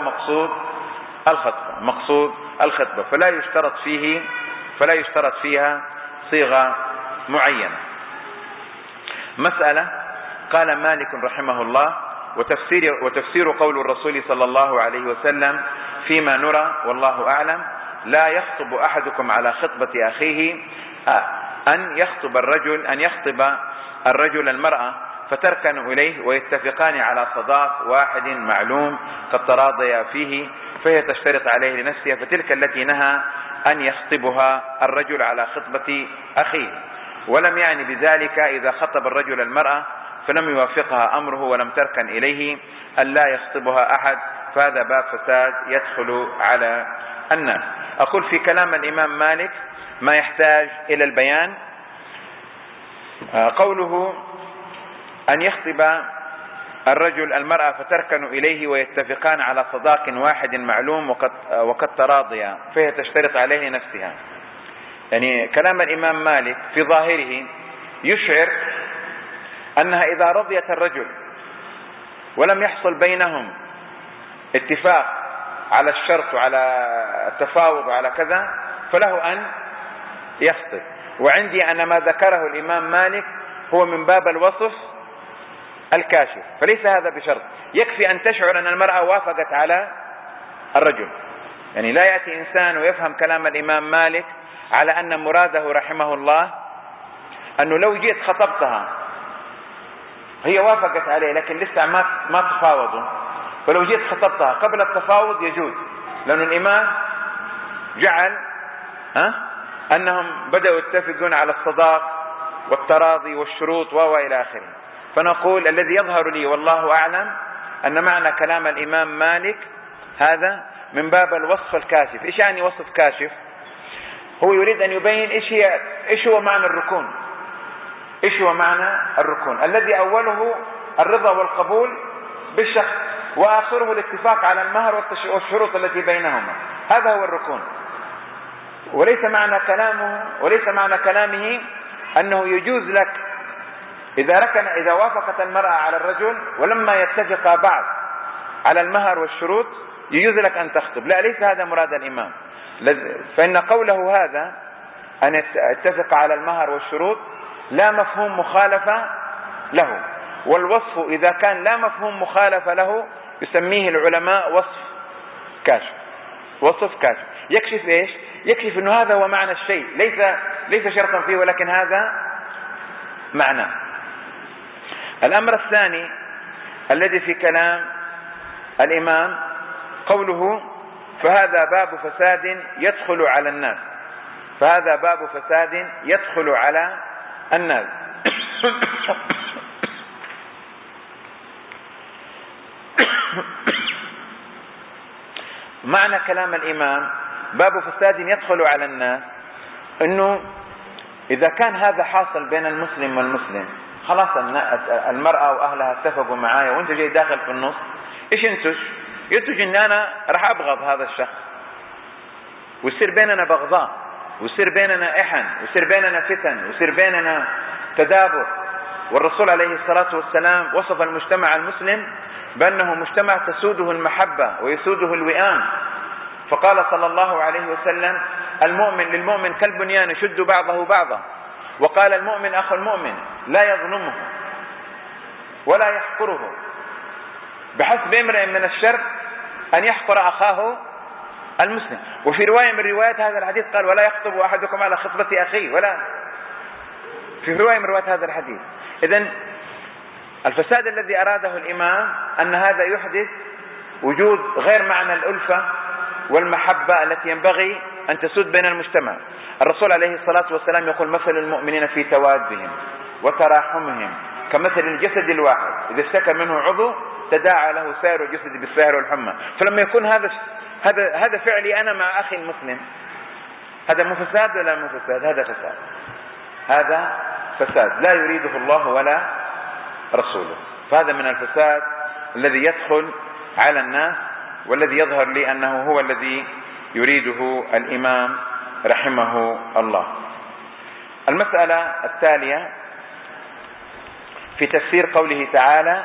مقصود الخطبة، فلا يشترط فيها صيغة معينة. مسألة قال مالك رحمه الله: وتفسير قول الرسول صلى الله عليه وسلم فيما نرى والله أعلم: لا يخطب أحدكم على خطبة أخيه أن يخطب الرجل المرأة فتركن إليه ويتفقان على صداق واحد معلوم قد تراضيا فيه، فهي تشترط عليه لنفسها، فتلك التي نهى أن يخطبها الرجل على خطبة أخيه. ولم يعني بذلك إذا خطب الرجل المرأة فلم يوافقها أمره ولم تركن إليه أن لا يخطبها أحد، فهذا باب فساد يدخل على الناس. أقول في كلام الإمام مالك ما يحتاج إلى البيان. قوله أن يخطب الرجل المرأة فتركن إليه ويتفقان على صداق واحد معلوم وقد تراضيا فهي تشترط عليه نفسها، يعني كلام الإمام مالك في ظاهره يشعر أنها إذا رضيت الرجل ولم يحصل بينهم اتفاق على الشرط وعلى التفاوض وعلى كذا فله أن يخطب. وعندي أن ما ذكره الإمام مالك هو من باب الوصف الكاشف، فليس هذا بشرط، يكفي أن تشعر أن المرأة وافقت على الرجل. يعني لا يأتي إنسان ويفهم كلام الإمام مالك على أن مراده رحمه الله أنه لو جيت خطبتها هي وافقت عليه لكن لسه ما تفاوضوا، فلو جيت خطبتها قبل التفاوض يجوز، لأن الإمام جعل أنهم بدأوا يتفقون على الصداق والتراضي والشروط وإلى آخره. فنقول الذي يظهر لي والله أعلم أن معنى كلام الإمام مالك هذا من باب الوصف الكاشف. إيش يعني وصف كاشف؟ هو يريد أن يبين إيش هو معنى الركون، إيش هو معنى الركون الذي أوله الرضا والقبول بالشخص وآخره الاتفاق على المهر والشروط التي بينهما، هذا هو الركون. وليس معنى كلامه أنه يجوز لك إذا وافقت المرأة على الرجل ولما يتفق بعض على المهر والشروط يجوز لك أن تخطب، لا، ليس هذا مراد الإمام. فإن قوله هذا أن يتفق على المهر والشروط لا مفهوم مخالفة له، والوصف إذا كان لا مفهوم مخالفة له يسميه العلماء وصف كاشف. يكشف إيش؟ يكشف أنه هذا هو معنى الشيء، ليس شرطا فيه ولكن هذا معناه. الأمر الثاني الذي في كلام الإمام قوله فهذا باب فساد يدخل على الناس، فهذا باب فساد يدخل على الناس. معنى كلام الإمام باب فساد يدخل على الناس أنه إذا كان هذا حاصل بين المسلم والمسلم خلاص المرأة وأهلها اتفقوا معايا وانت جاي داخل في النص، إيش ينتج أن أنا راح أبغض هذا الشخص ويصير بيننا بغضاء ويصير بيننا إحن ويصير بيننا فتن ويصير بيننا تدابر. والرسول عليه الصلاة والسلام وصف المجتمع المسلم بأنه مجتمع تسوده المحبة ويسوده الوئام، فقال صلى الله عليه وسلم المؤمن للمؤمن كالبنيان يشد بعضه بعضا، وقال المؤمن أخو المؤمن لا يظلمه ولا يحقره، بحسب امرئ من الشر أن يحقر أخاه المسلم. وفي رواية من روايات هذا الحديث قال ولا يخطب أحدكم على خطبة أخيه، ولا في رواية من روايات هذا الحديث. إذن الفساد الذي أراده الإمام أن هذا يحدث وجود غير معنى الألفة والمحبة التي ينبغي أن تسود بين المجتمع. الرسول عليه الصلاة والسلام يقول مثل المؤمنين في توادهم وتراحمهم كمثل الجسد الواحد إذا اشتكى منه عضو تداعى له سائر الجسد بالسهر والحمى. فلما يكون هذا فعلي أنا مع أخي المسلم، هذا مو فساد ولا مو فساد؟ هذا فساد لا يريده الله ولا رسوله. فهذا من الفساد الذي يدخل على الناس والذي يظهر لي أنه هو الذي يريده الإمام رحمه الله. المسألة التالية في تفسير قوله تعالى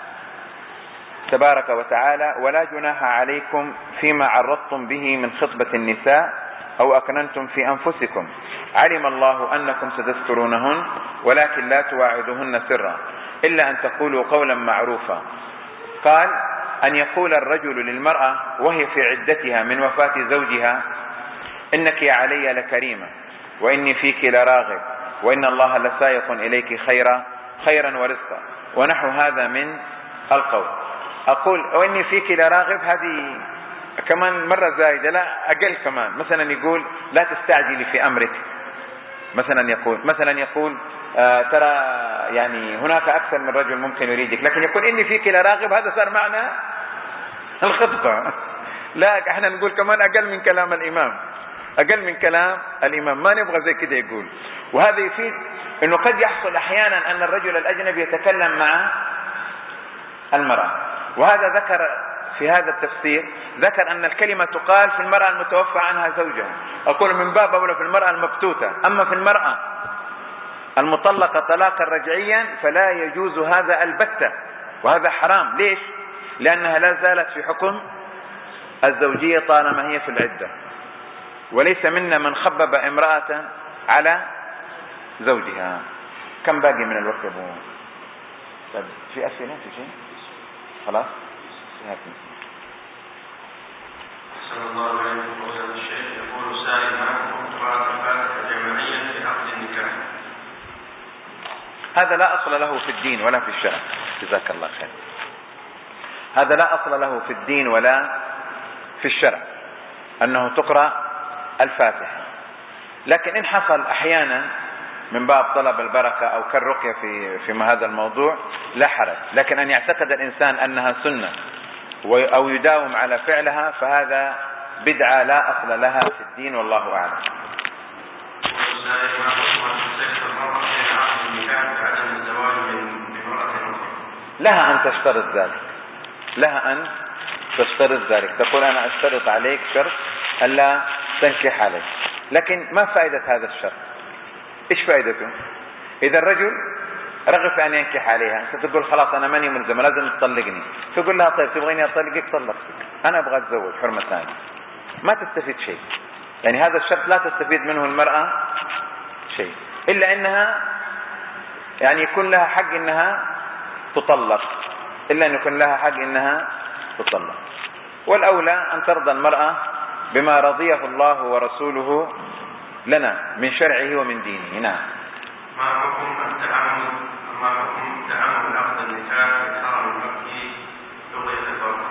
تبارك وتعالى ولا جناح عليكم فيما عرضتم به من خطبة النساء أو أكننتم في أنفسكم علم الله أنكم ستذكرونهن ولكن لا تواعدوهن سرا إلا أن تقولوا قولا معروفا. قال أن يقول الرجل للمرأة وهي في عدتها من وفاة زوجها إنك يا علي لكريمة وإني فيك لراغب، وإن الله لسائق إليك خيرا ورزقا، ونحو هذا من القول. أقول وإني فيك لراغب، هذه كمان مرة زايدة، لا أقل كمان. مثلا يقول لا تستعجلي في أمرك، مثلا يقول ترى يعني هناك أكثر من رجل ممكن يريدك، لكن يقول إني فيك لراغب، هذا صار معنى الخطبة. لا، احنا نقول كمان أقل من كلام الإمام، ما نبغى زي كده يقول. وهذا يفيد أنه قد يحصل أحيانا أن الرجل الأجنبي يتكلم مع المرأة، وهذا ذكر في هذا التفسير، ذكر أن الكلمة تقال في المرأة المتوفى عنها زوجها. أقول من باب أولى في المرأة المبتوتة. أما في المرأة المطلقة طلاقا رجعيا فلا يجوز هذا البتة، وهذا حرام. ليش؟ لأنها لا زالت في حكم الزوجية طالما هي في العدة، وليس منا من خبب امرأة على زوجها. كم باقي من الوقت يا ابو؟ طيب في أسئلة في شيء؟ خلاص. أحسن الله إليكم فضيلة الشيخ. يقول سائل: ما حكم قراءة الفاتحة جماعيا في عقد النكاح؟ هذا لا أصل له في الدين ولا في الشرع، جزاك الله خير. هذا لا أصل له في الدين ولا في الشرع أنه تقرأ الفاتحة، لكن إن حصل أحيانا من باب طلب البركة أو كالرقية في هذا الموضوع لا حرج، لكن أن يعتقد الإنسان أنها سنة أو يداوم على فعلها فهذا بدعة لا أصل لها في الدين، والله أعلم. لها أن تشترط ذلك، تقول أنا أشترط عليك شرط ألا تنكح عليك، لكن ما فائدة هذا الشرط؟ إيش فائدته؟ إذا الرجل رغب في أن ينكح عليها، أنت تقول خلاص أنا ماني ملزم لازم تطلقني، تقول لها طيب تبغيني أطلقك؟ طلقتك، أنا أبغى أتزوج حرمة ثانية، ما تستفيد شيء. يعني هذا الشرط لا تستفيد منه المرأة شيء، إلا أنها يعني يكون لها حق أنها تطلق، والأولى أن ترضى المرأة بما رضيه الله ورسوله لنا من شرعه ومن دينه. نعم. ما حكم تعامل عقد النكاح في الحرم المكي بغية الفرق؟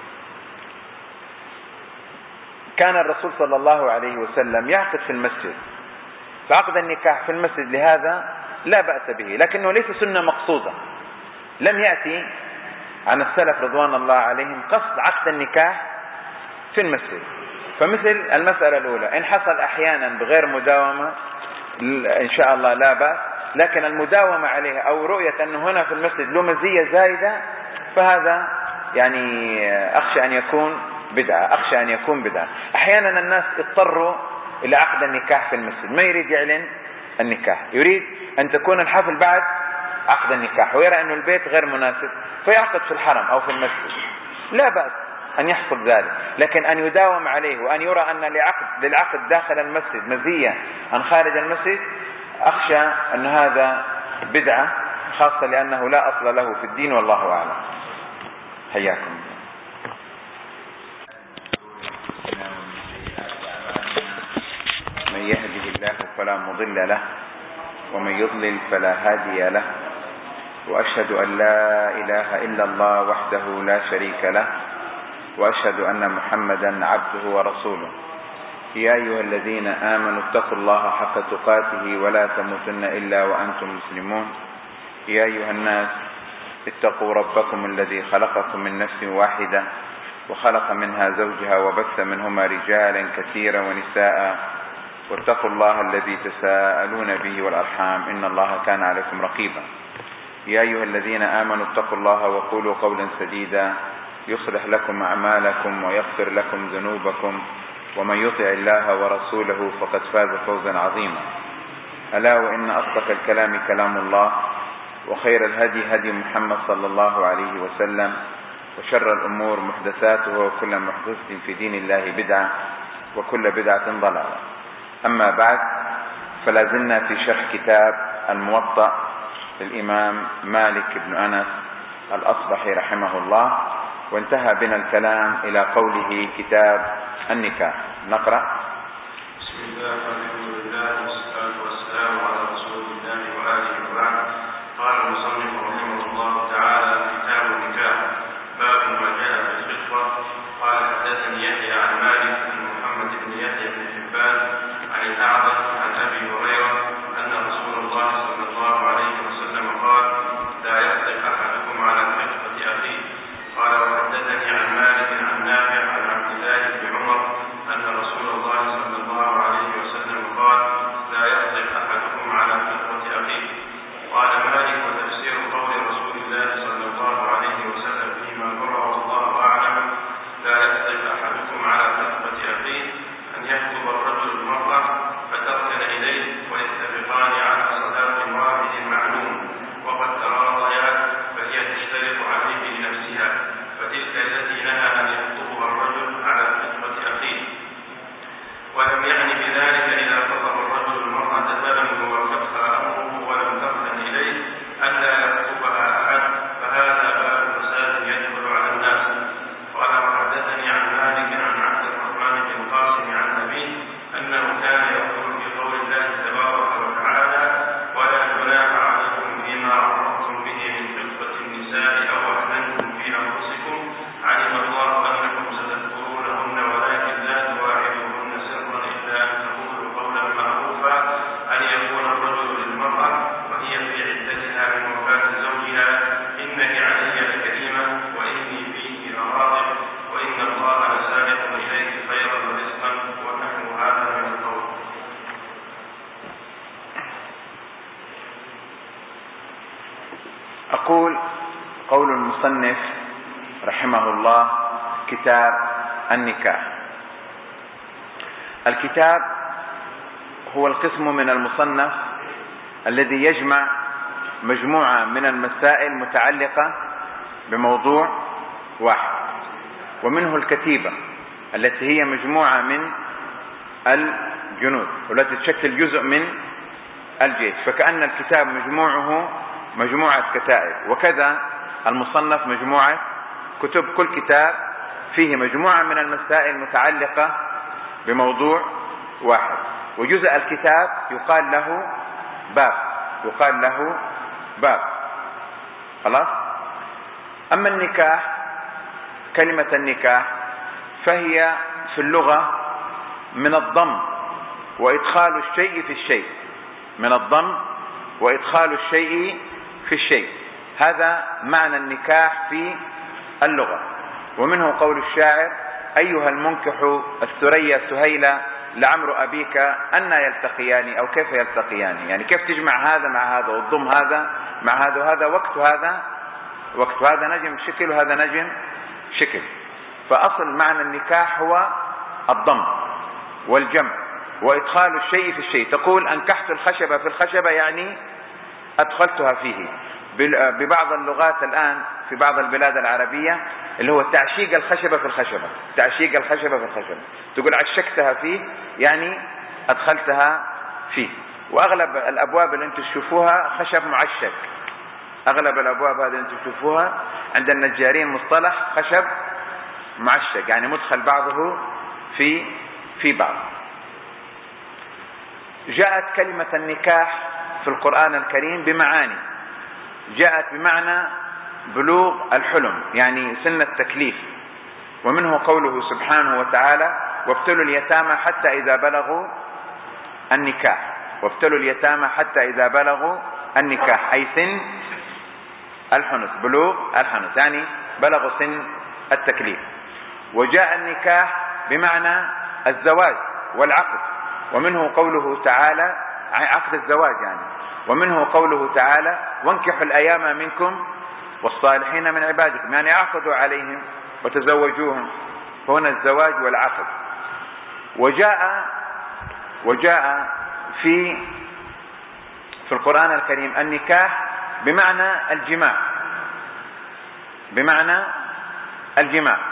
كان الرسول صلى الله عليه وسلم يعقد في المسجد، فعقد النكاح في المسجد لهذا لا بأس به، لكنه ليس سنة مقصودة. لم يأتي عن السلف رضوان الله عليهم قصد عقد النكاح في المسجد. فمثل المسألة الأولى إن حصل أحيانا بغير مداومة إن شاء الله لا بأس، لكن المداومة عليه أو رؤية أنه هنا في المسجد له مزية زايدة فهذا يعني أخشى أن يكون بدعة. أحيانا الناس اضطروا إلى عقد النكاح في المسجد، ما يريد يعلن النكاح، يريد أن تكون الحفل بعد عقد النكاح، ويرى أن البيت غير مناسب فيعقد في الحرم أو في المسجد، لا بأس أن يحصل ذلك. لكن أن يداوم عليه وأن يرى أن للعقد داخل المسجد مزية عن خارج المسجد، أخشى أن هذا بدعة، خاصة لأنه لا أصل له في الدين، والله أعلم. حياكم. من يهده الله فلا مضل له ومن يضلل فلا هادي له، وأشهد أن لا إله إلا الله وحده لا شريك له، وأشهد أن محمدا عبده ورسوله. يا أيها الذين آمنوا اتقوا الله حق تقاته ولا تموتن إلا وأنتم مسلمون. يا أيها الناس اتقوا ربكم الذي خلقكم من نفس واحدة وخلق منها زوجها وبث منهما رجالا كثيرا ونساء، واتقوا الله الذي تساءلون به والأرحام إن الله كان عليكم رقيبا. يا أيها الذين آمنوا اتقوا الله وقولوا قولا سديدا يصلح لكم أعمالكم ويغفر لكم ذنوبكم، ومن يطع الله ورسوله فقد فاز فوزا عظيما. ألا وإن أصدق الكلام كلام الله، وخير الهدي هدي محمد صلى الله عليه وسلم، وشر الأمور محدثاتها، وكل محدثة في دين الله بدعة، وكل بدعة ضلالة. أما بعد، فلا زلنا في شرح كتاب الموطأ للإمام مالك بن أنس الأصبحي رحمه الله، وانتهى بنا الكلام إلى قوله كتاب النكاح. نقرأ. بسم الله والحمد لله نقول قول المصنف رحمه الله كتاب النكاح. الكتاب هو القسم من المصنف الذي يجمع مجموعة من المسائل متعلقة بموضوع واحد، ومنه الكتيبة التي هي مجموعة من الجنود والتي تشكل جزء من الجيش، فكأن الكتاب مجموعه مجموعة كتائب، وكذا المصنف مجموعة كتب، كل كتاب فيه مجموعة من المسائل متعلقة بموضوع واحد، وجزء الكتاب يقال له باب. خلاص. أما النكاح، كلمة النكاح فهي في اللغة من الضم وإدخال الشيء في الشيء، من الضم وإدخال الشيء في الشيء، هذا معنى النكاح في اللغة. ومنه قول الشاعر: أيها المنكح الثريا سهيلا لعمر أبيك أن يلتقيان، أو كيف يلتقيان، يعني كيف تجمع هذا مع هذا وتضم هذا مع هذا، وهذا وقت هذا نجم شكل وهذا نجم شكل. فأصل معنى النكاح هو الضم والجمع وإدخال الشيء في الشيء. تقول أنكحت الخشبة في الخشبة، يعني أدخلتها فيه. ببعض اللغات الآن في بعض البلاد العربية اللي هو تعشيق الخشبة في الخشبة، تعشيق الخشبة في الخشبة، تقول عشقتها فيه يعني أدخلتها فيه. وأغلب الأبواب اللي أنتم تشوفوها خشب معشق، أغلب الأبواب هذه اللي أنتم تشوفوها عند النجارين مصطلح خشب معشق، يعني مدخل بعضه في بعض. جاءت كلمة النكاح في القرآن الكريم بمعاني، جاءت بمعنى بلوغ الحلم، يعني سن التكليف، ومنه قوله سبحانه وتعالى: وابتلوا اليتامى حتى إذا بلغوا النكاح، وابتلوا اليتامى حتى إذا بلغوا النكاح، أي سن الحنث، بلوغ الحنث، يعني بلغوا سن التكليف. وجاء النكاح بمعنى الزواج والعقد، ومنه قوله تعالى عقد الزواج يعني، ومنه قوله تعالى: وانكحوا الأيام منكم والصالحين من عبادكم، يعني اعقدوا عليهم وتزوجوهم، فهنا الزواج والعقد. وجاء في القرآن الكريم النكاح بمعنى الجماع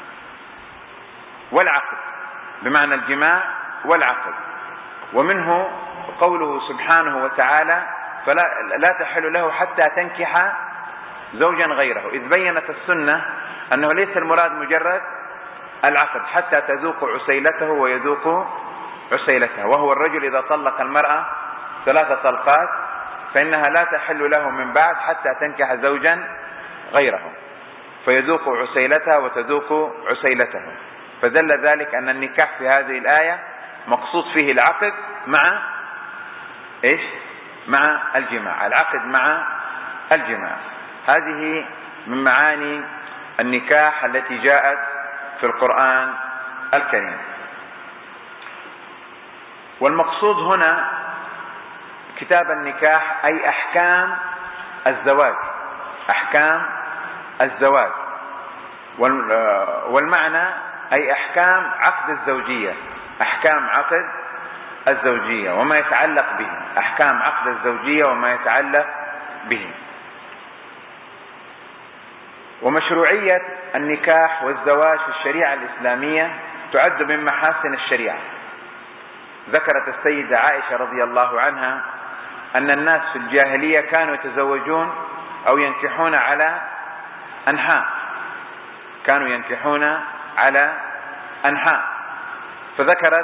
والعقد، بمعنى الجماع والعقد. ومنه قوله سبحانه وتعالى: فلا تحل له حتى تنكح زوجا غيره، إذ بينت السنة أنه ليس المراد مجرد العقد، حتى تذوق عسيلته ويذوق عسيلتها، وهو الرجل إذا طلق المرأة 3 طلقات فإنها لا تحل له من بعد حتى تنكح زوجا غيره، فيذوق عسيلتها وتذوق عسيلته. فدل ذلك أن النكاح في هذه الآية مقصود فيه العقد مع إيش؟ مع الجماع، العقد مع الجماع. هذه من معاني النكاح التي جاءت في القرآن الكريم. والمقصود هنا كتاب النكاح أي أحكام الزواج، أحكام الزواج، والمعنى أي أحكام عقد الزوجية، أحكام عقد الزوجية وما يتعلق به، أحكام عقد الزوجية وما يتعلق به. ومشروعية النكاح والزواج في الشريعة الإسلامية تعد من محاسن الشريعة. ذكرت السيدة عائشة رضي الله عنها أن الناس في الجاهلية كانوا يتزوجون أو ينكحون على أنحاء، كانوا ينكحون على أنحاء، فذكرت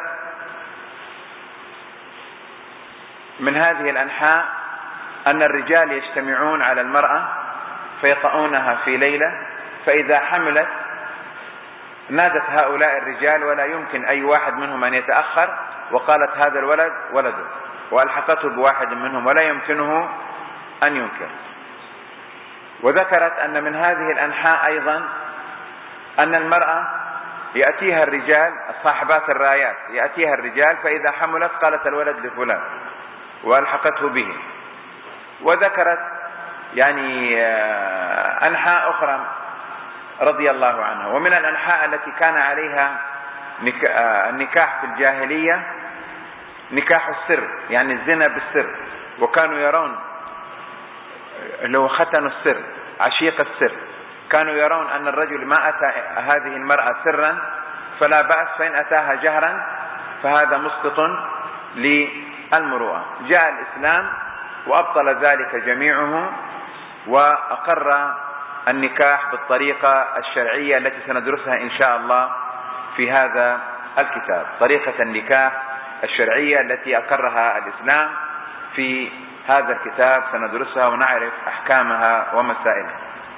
من هذه الأنحاء أن الرجال يجتمعون على المرأة فيطؤونها في ليلة، فإذا حملت نادت هؤلاء الرجال ولا يمكن أي واحد منهم أن يتأخر، وقالت هذا الولد ولده، وألحقته بواحد منهم ولا يمكنه أن ينكر. وذكرت أن من هذه الأنحاء أيضا أن المرأة يأتيها الرجال صاحبات الرايات، يأتيها الرجال فإذا حملت قالت الولد لفلان وألحقته به. وذكرت يعني أنحاء أخرى رضي الله عنه. ومن الأنحاء التي كان عليها النكاح في الجاهلية نكاح السر، يعني الزنا بالسر. وكانوا يرون اللي هو ختن السر، عشيق السر، كانوا يرون أن الرجل ما أتى هذه المرأة سرا فلا بأس، فإن أتاها جهرا فهذا مسقط للمروءة. جاء الإسلام وأبطل ذلك جميعه، وأقر النكاح بالطريقة الشرعية التي سندرسها إن شاء الله في هذا الكتاب، طريقة النكاح الشرعية التي أقرها الإسلام في هذا الكتاب سندرسها ونعرف أحكامها ومسائلها.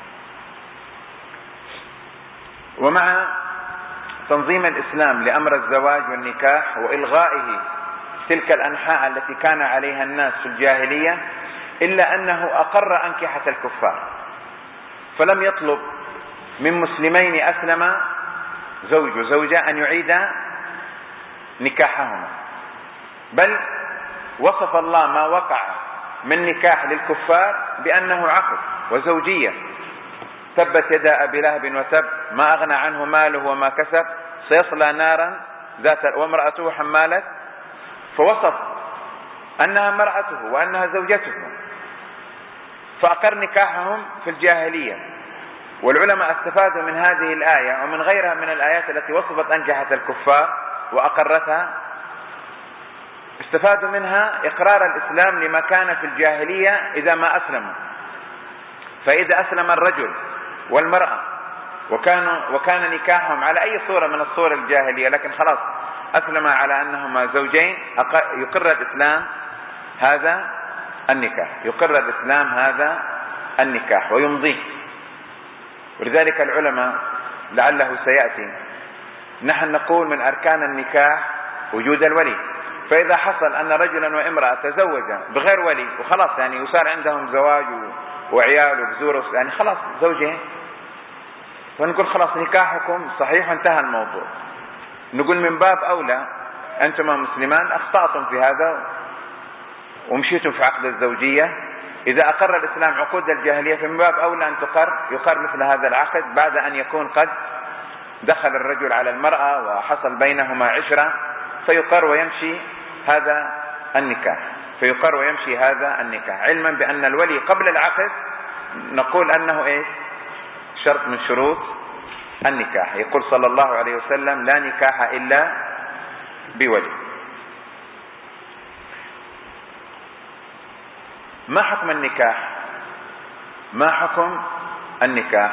ومع تنظيم الإسلام لأمر الزواج والنكاح وإلغائه تلك الأنحاء التي كان عليها الناس في الجاهلية، إلا أنه أقر أنكحة الكفار، فلم يطلب من مسلمين أسلم زوج وزوجة أن يعيدا نكاحهما، بل وصف الله ما وقع من نكاح للكفار بأنه عقد وزوجية. تبت يدا أبي لهب وتب ما أغنى عنه ماله وما كسب سيصلى نارا وامرأته حمالة، فوصف أنها امرأته وأنها زوجته، فأقر نكاحهم في الجاهلية. والعلماء استفادوا من هذه الآية ومن غيرها من الآيات التي وصفت أنكحة الكفار وأقرتها، استفادوا منها إقرار الإسلام لما كان في الجاهلية إذا ما أسلموا. فإذا أسلم الرجل والمرأة وكان نكاحهم على أي صورة من الصور الجاهلية، لكن خلاص أسلم على أنهما زوجين، يقر الإسلام هذا النكاح، يقر الإسلام هذا النكاح ويمضيه. ولذلك العلماء لعله سيأتي، نحن نقول من أركان النكاح وجود الولي. فإذا حصل أن رجلا وامرأة تزوجا بغير ولي وخلاص يعني يصار عندهم زواج وعيال وبزور يعني خلاص زوجين، فنقول خلاص نكاحكم صحيح وانتهى الموضوع. نقول من باب أولى أنتما مسلمان أخطأتم في هذا ومشيتم في عقد الزوجية. إذا أقر الإسلام عقود الجاهلية فمن باب أولى أن يقر مثل هذا العقد بعد أن يكون قد دخل الرجل على المرأة وحصل بينهما عشرة، فيقر ويمشي هذا النكاح، فيقر ويمشي هذا النكاح، علما بأن الولي قبل العقد نقول أنه إيه؟ شرط من شروط النكاح. يقول صلى الله عليه وسلم لا نكاح إلا بولي. ما حكم النكاح؟ ما حكم النكاح؟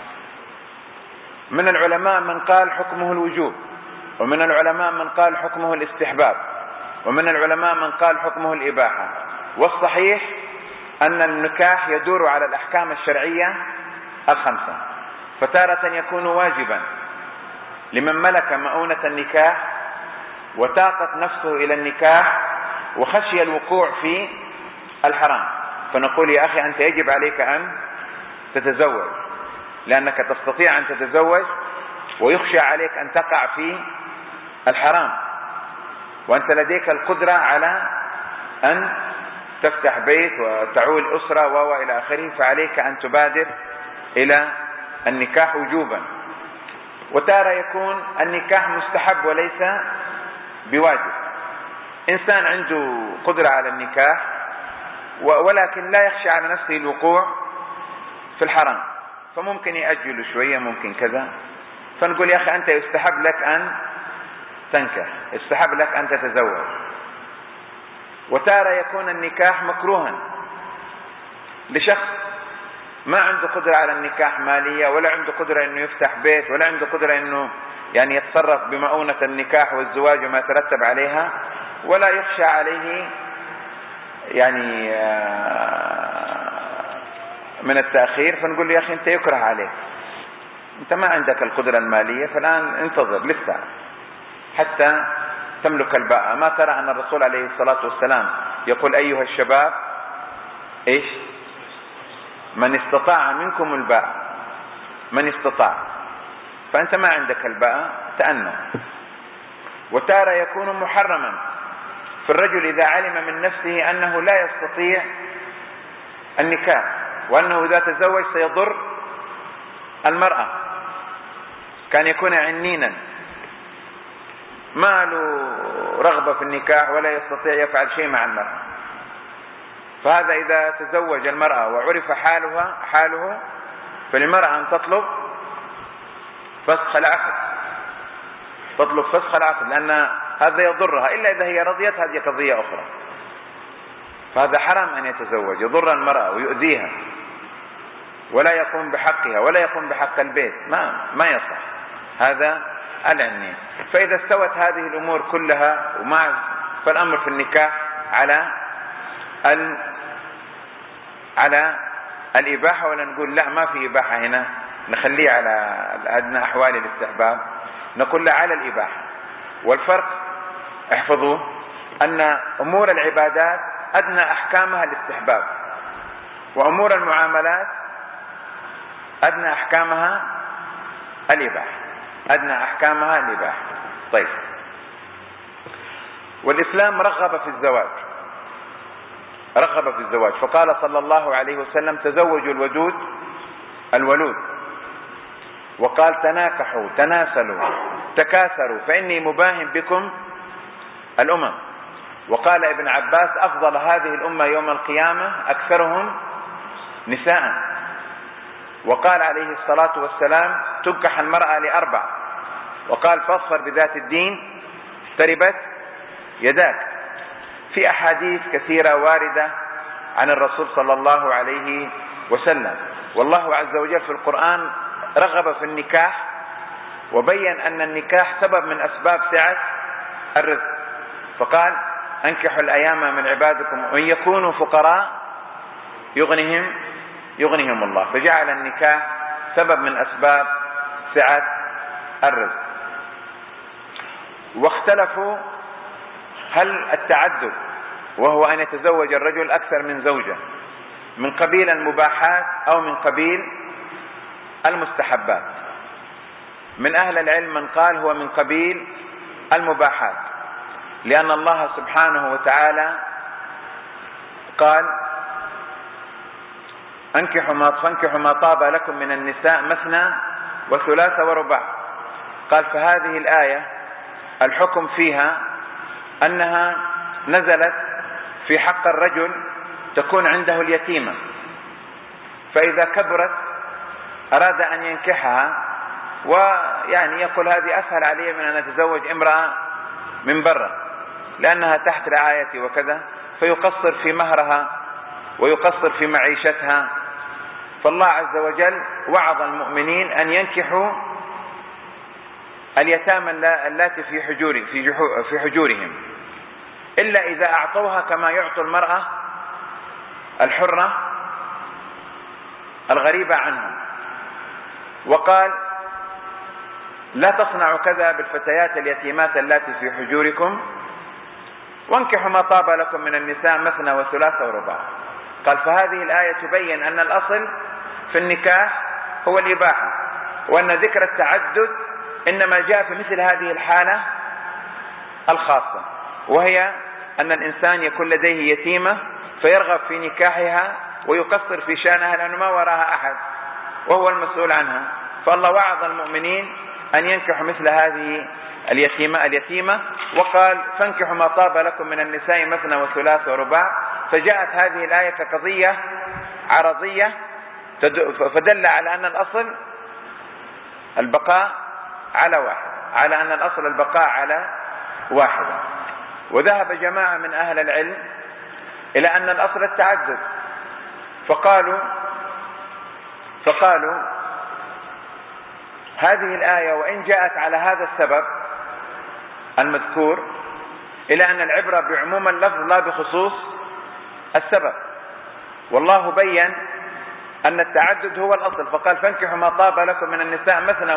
من العلماء من قال حكمه الوجوب، ومن العلماء من قال حكمه الاستحباب، ومن العلماء من قال حكمه الإباحة. والصحيح أن النكاح يدور على الأحكام الشرعية الخمسة، فتارة يكون واجبا لمن ملك مؤونة النكاح وتاقت نفسه إلى النكاح وخشي الوقوع في الحرام، فنقول يا أخي أنت يجب عليك أن تتزوج لأنك تستطيع أن تتزوج، ويخشى عليك أن تقع في الحرام وأنت لديك القدرة على أن تفتح بيت وتعول أسرة وإلى آخره، فعليك أن تبادر إلى النكاح وجوبا. وتارة يكون النكاح مستحب وليس بواجب، إنسان عنده قدرة على النكاح ولكن لا يخشى على نفسه الوقوع في الحرام، فممكن يأجل شوية ممكن كذا، فنقول يا أخي أنت يستحب لك أن تنكح، يستحب لك أن تتزوج. وتارة يكون النكاح مكروها لشخص ما عنده قدرة على النكاح مالية، ولا عنده قدرة أنه يفتح بيت، ولا عنده قدرة أنه يعني يتصرف بمؤونة النكاح والزواج وما ترتب عليها، ولا يخشى عليه يعني من التأخير، فنقول له يا أخي أنت يكره عليك، أنت ما عندك القدرة المالية، فالآن انتظر لسه حتى تملك الباءة. ما ترى أن الرسول عليه الصلاة والسلام يقول أيها الشباب إيش؟ من استطاع منكم الباءة، من استطاع، فأنت ما عندك الباءة تأنى. وتارة يكون محرما في الرجل إذا علم من نفسه أنه لا يستطيع النكاح، وأنه إذا تزوج سيضر المرأة، كان يكون عنينا ما له رغبة في النكاح ولا يستطيع يفعل شيء مع المرأة. فهذا إذا تزوج المرأة وعرف حاله فللمرأة أن تطلب فسخ العقد، لأن هذا يضرها، إلا إذا هي رضيت هذه قضية أخرى. فهذا حرام أن يتزوج، يضر المرأة ويؤذيها ولا يقوم بحقها ولا يقوم بحق البيت، ما يصح هذا العني. فإذا استوت هذه الأمور كلها فالأمر في النكاح على الإباحة، ولا نقول لا ما في إباحة هنا نخليه على أدنى أحوال الاستحباب، نقول لا على الإباحة. والفرق احفظوه أن أمور العبادات أدنى أحكامها الاستحباب، وأمور المعاملات أدنى أحكامها الإباحة. طيب، والإسلام رغب في الزواج، فقال صلى الله عليه وسلم تزوجوا الولود، وقال تناكحوا تناسلوا تكاثروا فإني مباهم بكم الأمم. وقال ابن عباس أفضل هذه الأمة يوم القيامة أكثرهم نساء. وقال عليه الصلاة والسلام تنكح المرأة ل4، وقال فاصفر بذات الدين تربت يداك. في أحاديث كثيرة واردة عن الرسول صلى الله عليه وسلم. والله عز وجل في القرآن رغب في النكاح وبين أن النكاح سبب من أسباب سعة الرزق، فقال أنكحوا الأيام من عبادكم وإن يكونوا فقراء يغنيهم الله، فجعل النكاح سبب من أسباب سعة الرزق. واختلفوا هل التعدد وهو أن يتزوج الرجل أكثر من زوجة من قبيل المباحات أو من قبيل المستحبات. من أهل العلم من قال هو من قبيل المباحات، لأن الله سبحانه وتعالى قال فانكحوا ما طاب لكم من النساء مثنى وثلاث ورباع. قال فهذه الآية الحكم فيها أنها نزلت في حق الرجل تكون عنده اليتيمة، فإذا كبرت أراد أن ينكحها، ويعني يقول هذه أسهل علي من أن أتزوج امرأة من برا لأنها تحت رعايتي وكذا، فيقصر في مهرها ويقصر في معيشتها. فالله عز وجل وعظ المؤمنين أن ينكحوا اليتامى اللاتي في حجورهم، إلا إذا أعطوها كما يعطي المرأة الحرة الغريبة عنهم. وقال لا تصنعوا كذا بالفتيات اليتيمات اللاتي في حجوركم وانكحوا ما طاب لكم من النساء مثنى وثلاث ورباع. قال فهذه الآية تبين أن الأصل في النكاح هو الإباحة، وأن ذكر التعدد إنما جاء في مثل هذه الحالة الخاصة، وهي أن الإنسان يكون لديه يتيمة فيرغب في نكاحها ويقصر في شأنها لأنه ما وراها أحد وهو المسؤول عنها. فالله وعظ المؤمنين أن ينكحوا مثل هذه اليتيمة، وقال فانكحوا ما طاب لكم من النساء مثنى وثلاث ورباع. فجاءت هذه الآية كقضية عرضية فدل على أن الأصل البقاء على واحدة. وذهب جماعة من أهل العلم إلى أن الأصل التعدد، فقالوا هذه الآية وإن جاءت على هذا السبب المذكور، إلى أن العبرة بعموم اللفظ لا بخصوص السبب. والله بين أن التعدد هو الأصل، فقال فانكحوا ما طاب لكم من النساء مثنى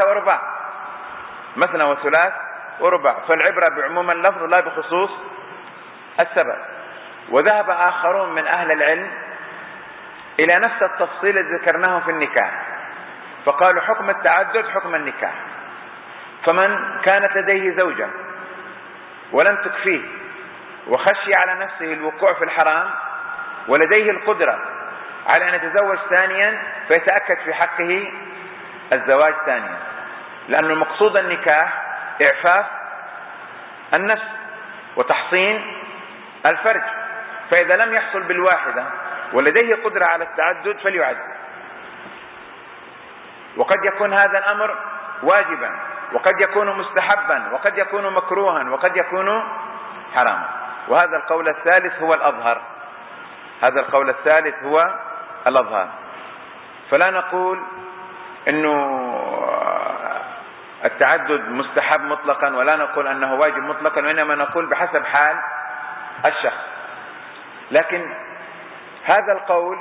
وثلاث ورباع، فالعبرة بعموم اللفظ لا بخصوص السبب. وذهب آخرون من أهل العلم إلى نفس التفصيل الذي ذكرناه في النكاح، فقالوا حكم التعدد حكم النكاح. فمن كانت لديه زوجة ولم تكفيه وخشي على نفسه الوقوع في الحرام ولديه القدرة على أن يتزوج ثانيا فيتأكد في حقه الزواج ثانيا، لأن المقصود النكاح إعفاف النفس وتحصين الفرج، فإذا لم يحصل بالواحدة ولديه قدرة على التعدد فليعد. وقد يكون هذا الأمر واجبا، وقد يكون مستحبا، وقد يكون مكروها، وقد يكون حراما. وهذا القول الثالث هو الأظهر، هذا القول الثالث هو الأظهر. فلا نقول إنه التعدد مستحب مطلقا، ولا نقول أنه واجب مطلقا، وإنما نقول بحسب حال الشخص. لكن هذا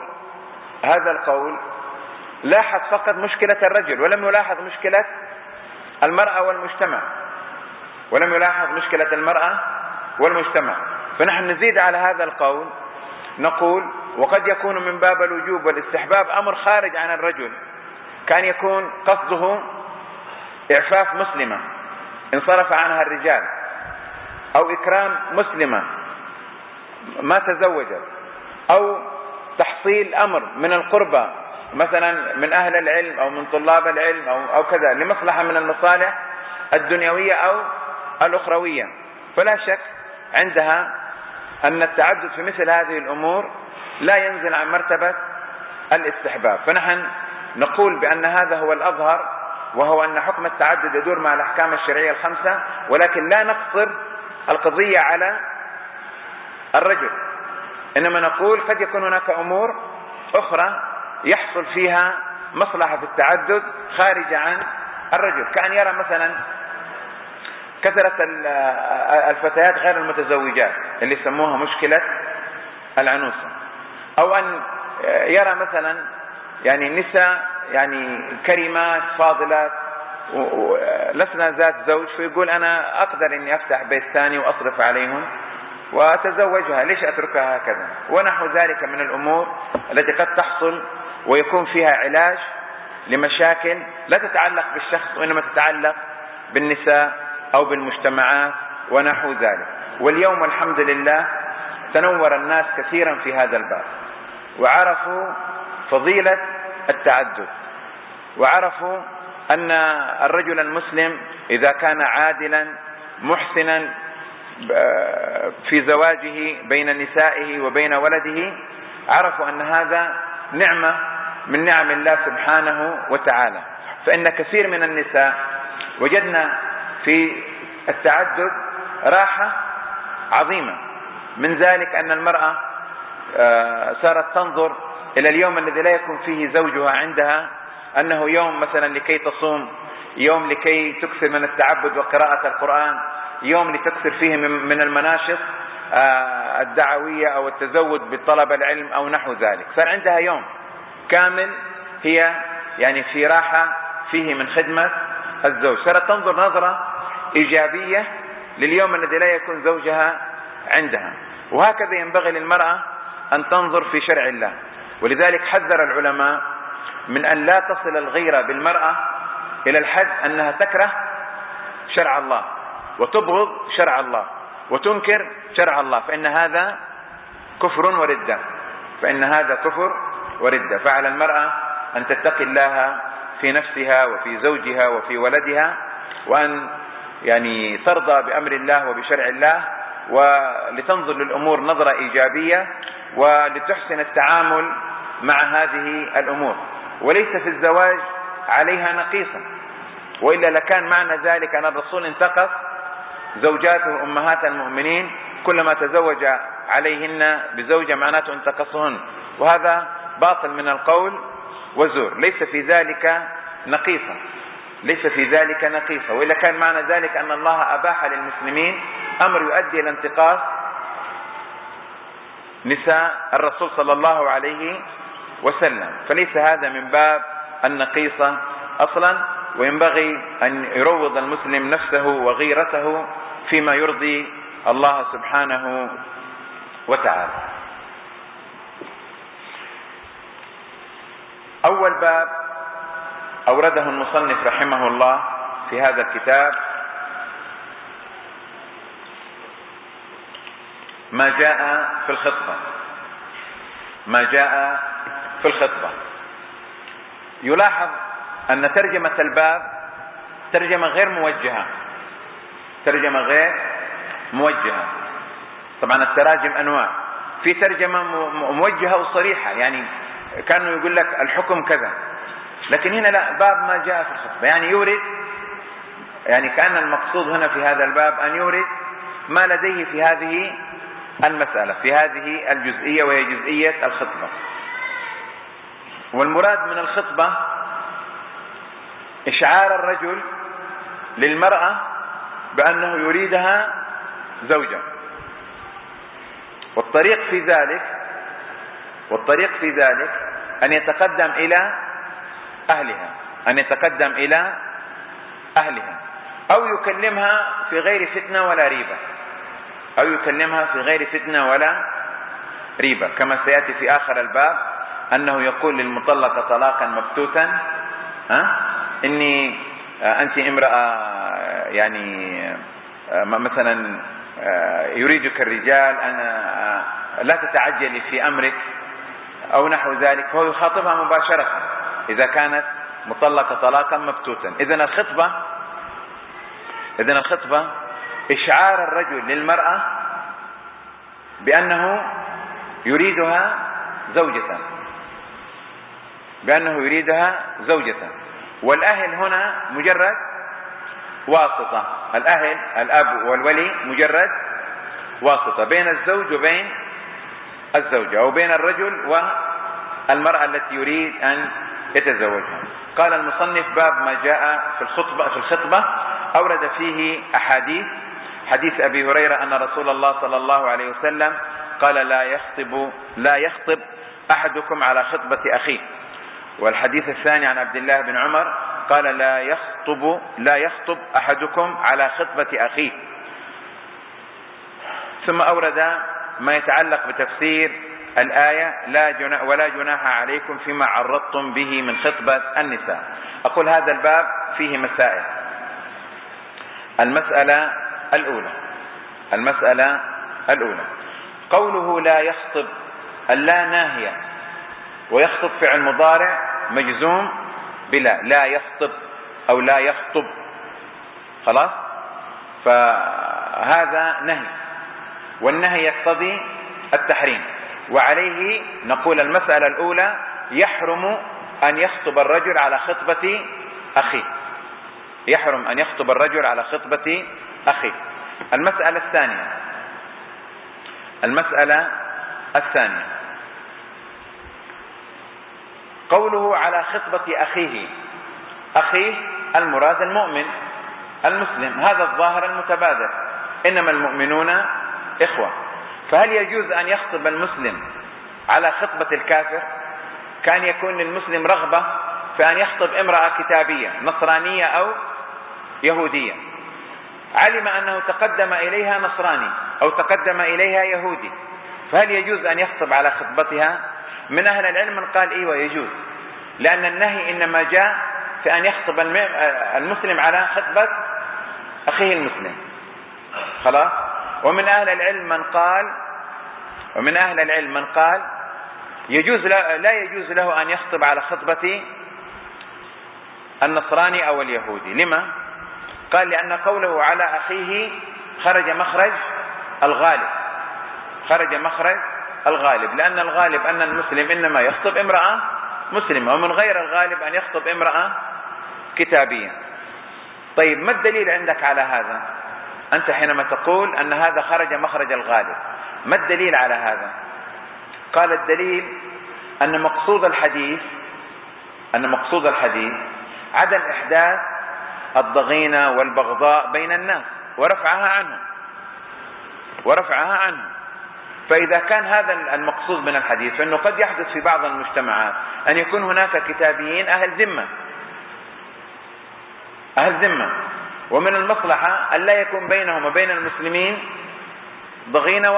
القول لاحظ فقط مشكلة الرجل، ولم يلاحظ مشكلة المرأة والمجتمع، ولم يلاحظ مشكلة المرأة والمجتمع. فنحن نزيد على هذا القول نقول وقد يكون من باب الوجوب والاستحباب أمر خارج عن الرجل، كان يكون قصده إعفاف مسلمة انصرف عنها الرجال، أو إكرام مسلمة ما تزوجت، أو تحصيل أمر من القربى مثلا من أهل العلم أو من طلاب العلم أو كذا لمصلحة من المصالح الدنيوية أو الأخروية. فلا شك عندها أن التعدد في مثل هذه الأمور لا ينزل عن مرتبة الاستحباب. فنحن نقول بأن هذا هو الأظهر، وهو أن حكم التعدد يدور مع الأحكام الشرعية الخمسة، ولكن لا نقصر القضية على الرجل، إنما نقول قد يكون هناك أمور أخرى يحصل فيها مصلحة في التعدد خارجة عن الرجل، كأن يرى مثلا كثرة الفتيات غير المتزوجات اللي يسموها مشكلة العنوسة، أو أن يرى مثلا يعني نساء يعني كريمات فاضلات لسنا ذات زوج، فيقول أنا أقدر إني أفتح بيت ثاني وأصرف عليهم وأتزوجها، ليش أتركها هكذا؟ ونحو ذلك من الأمور التي قد تحصل ويكون فيها علاج لمشاكل لا تتعلق بالشخص وإنما تتعلق بالنساء أو بالمجتمعات ونحو ذلك. واليوم الحمد لله تنور الناس كثيرا في هذا الباب، وعرفوا فضيلة التعدد، وعرفوا أن الرجل المسلم إذا كان عادلا محسنا في زواجه بين نسائه وبين ولده، عرفوا أن هذا نعمة من نعم الله سبحانه وتعالى. فإن كثير من النساء وجدنا في التعدد راحة عظيمة، من ذلك أن المرأة صارت تنظر إلى اليوم الذي لا يكون فيه زوجها عندها أنه يوم مثلا لكي تصوم، يوم لكي تكثر من التعبد وقراءة القرآن، يوم لتكثر فيه من المناشط الدعوية أو التزود بطلب العلم أو نحو ذلك. صار عندها يوم كامل هي يعني في راحة فيه من خدمة الزوج، صارت تنظر نظرة إيجابية لليوم الذي لا يكون زوجها عندها. وهكذا ينبغي للمرأة أن تنظر في شرع الله. ولذلك حذر العلماء من أن لا تصل الغيرة بالمرأة إلى الحد أنها تكره شرع الله وتبغض شرع الله وتنكر شرع الله، فإن هذا كفر وردة، فإن هذا كفر وردة. فعلى المرأة أن تتقي الله في نفسها وفي زوجها وفي ولدها، وأن يعني ترضى بأمر الله وبشرع الله، ولتنظر للأمور نظرة إيجابية، ولتحسن التعامل مع هذه الأمور. وليس في الزواج عليها نقيصا، وإلا لكان معنى ذلك أن الرسول انتقص زوجاته أمهات المؤمنين كلما تزوج عليهن بزوجة معناته انتقصهن، وهذا باطل من القول وزور، ليس في ذلك نقيصا، ليس في ذلك نقيصا. وإلا كان معنى ذلك أن الله أباح للمسلمين أمر يؤدي إلى انتقاص نساء الرسول صلى الله عليه وسلم، فليس هذا من باب النقيصة أصلا. وينبغي أن يروض المسلم نفسه وغيرته فيما يرضي الله سبحانه وتعالى. أول باب أورده المصنف رحمه الله في هذا الكتاب ما جاء في الخطبة، ما جاء في الخطبة. يلاحظ أن ترجمة الباب ترجمة غير موجهة، ترجمة غير موجهة. طبعا التراجم أنواع، في ترجمة موجهة وصريحة، يعني كانوا يقول لك الحكم كذا، لكن هنا لا، باب ما جاء في الخطبة، يعني يورد، يعني كأن المقصود هنا في هذا الباب أن يورد ما لديه في هذه المسألة، في هذه الجزئية، وهي جزئية الخطبة. والمراد من الخطبة إشعار الرجل للمرأة بأنه يريدها زوجة، والطريق في ذلك أن يتقدم إلى أهلها، أو يكلمها في غير فتنة ولا ريبة، كما سيأتي في آخر الباب أنه يقول للمطلقة طلاقا مبتوتا: إني أنت امرأة يعني مثلا يريدك الرجال، أنا لا تتعجلي في أمرك، أو نحو ذلك. هو يخاطبها مباشرة إذا كانت مطلقة طلاقا مبتوتا. إذن الخطبة إشعار الرجل للمرأة بأنه يريدها زوجة، والأهل هنا مجرد واسطة، الأب والولي مجرد واسطة بين الزوج وبين الزوجة، أو بين الرجل والمرأة التي يريد أن يتزوجها. قال المصنف: باب ما جاء في الخطبة. أورد فيه أحاديث: حديث أبي هريرة أن رسول الله صلى الله عليه وسلم قال: لا يخطب أحدكم على خطبة أخيه. والحديث الثاني عن عبد الله بن عمر قال: لا يخطب أحدكم على خطبة أخيه. ثم أورد ما يتعلق بتفسير الآية: ولا جناح عليكم فيما عرضتم به من خطبة النساء. أقول هذا الباب فيه مسائل. المسألة الأولى قوله لا يخطب، اللا ناهية، ويخطب فعل مضارع مجزوم بلا، لا يخطب أو لا يخطب، خلاص، فهذا نهي، والنهي يقتضي التحريم. وعليه نقول المسألة الأولى: يحرم أن يخطب الرجل على خطبة أخيه، المسألة الثانية قوله على خطبة أخيه المراد المؤمن المسلم، هذا الظاهر المتبادر، إنما المؤمنون إخوة. فهل يجوز أن يخطب المسلم على خطبة الكافر؟ كان يكون للمسلم رغبة في أن يخطب امرأة كتابية نصرانية أو يهودية، علم أنه تقدم إليها نصراني أو تقدم إليها يهودي، فهل يجوز أن يخطب على خطبتها؟ من أهل العلم من قال إيوه يجوز، لأن النهي إنما جاء في أن يخطب المسلم على خطبة أخيه المسلم، خلاص. ومن أهل العلم من قال لا يجوز له أن يخطب على خطبة النصراني أو اليهودي. لما؟ قال: لأن قوله على أخيه خرج مخرج الغالب، لأن الغالب أن المسلم إنما يخطب امرأة مسلمة، ومن غير الغالب أن يخطب امرأة كتابية. طيب، ما الدليل عندك على هذا؟ أنت حينما تقول أن هذا خرج مخرج الغالب، ما الدليل على هذا؟ قال: الدليل أن مقصود الحديث عدم إحداث الضغينة والبغضاء بين الناس ورفعها عنه. فإذا كان هذا المقصود من الحديث، فإنه قد يحدث في بعض المجتمعات أن يكون هناك كتابيين أهل ذمة، ومن المصلحة أن لا يكون بينهم وبين المسلمين ضغينة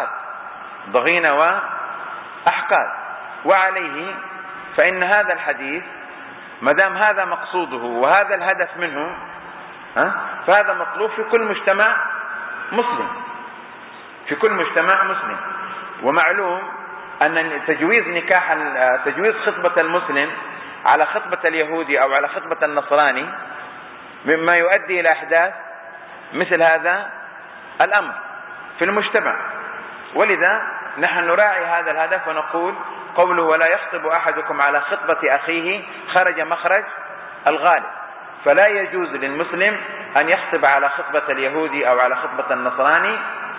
وأحقاد. وعليه فإن هذا الحديث ما دام هذا مقصوده وهذا الهدف منه، فهذا مطلوب في كل مجتمع مسلم. ومعلوم أن تجويز خطبة المسلم على خطبة اليهودي أو على خطبة النصراني مما يؤدي إلى إحداث مثل هذا الأمر في المجتمع. ولذا نحن نراعي هذا الهدف ونقول قوله ولا يخطب أحدكم على خطبة أخيه خرج مخرج الغالب، فلا يجوز للمسلم أن يخطب على خطبة اليهودي أو على خطبة النصراني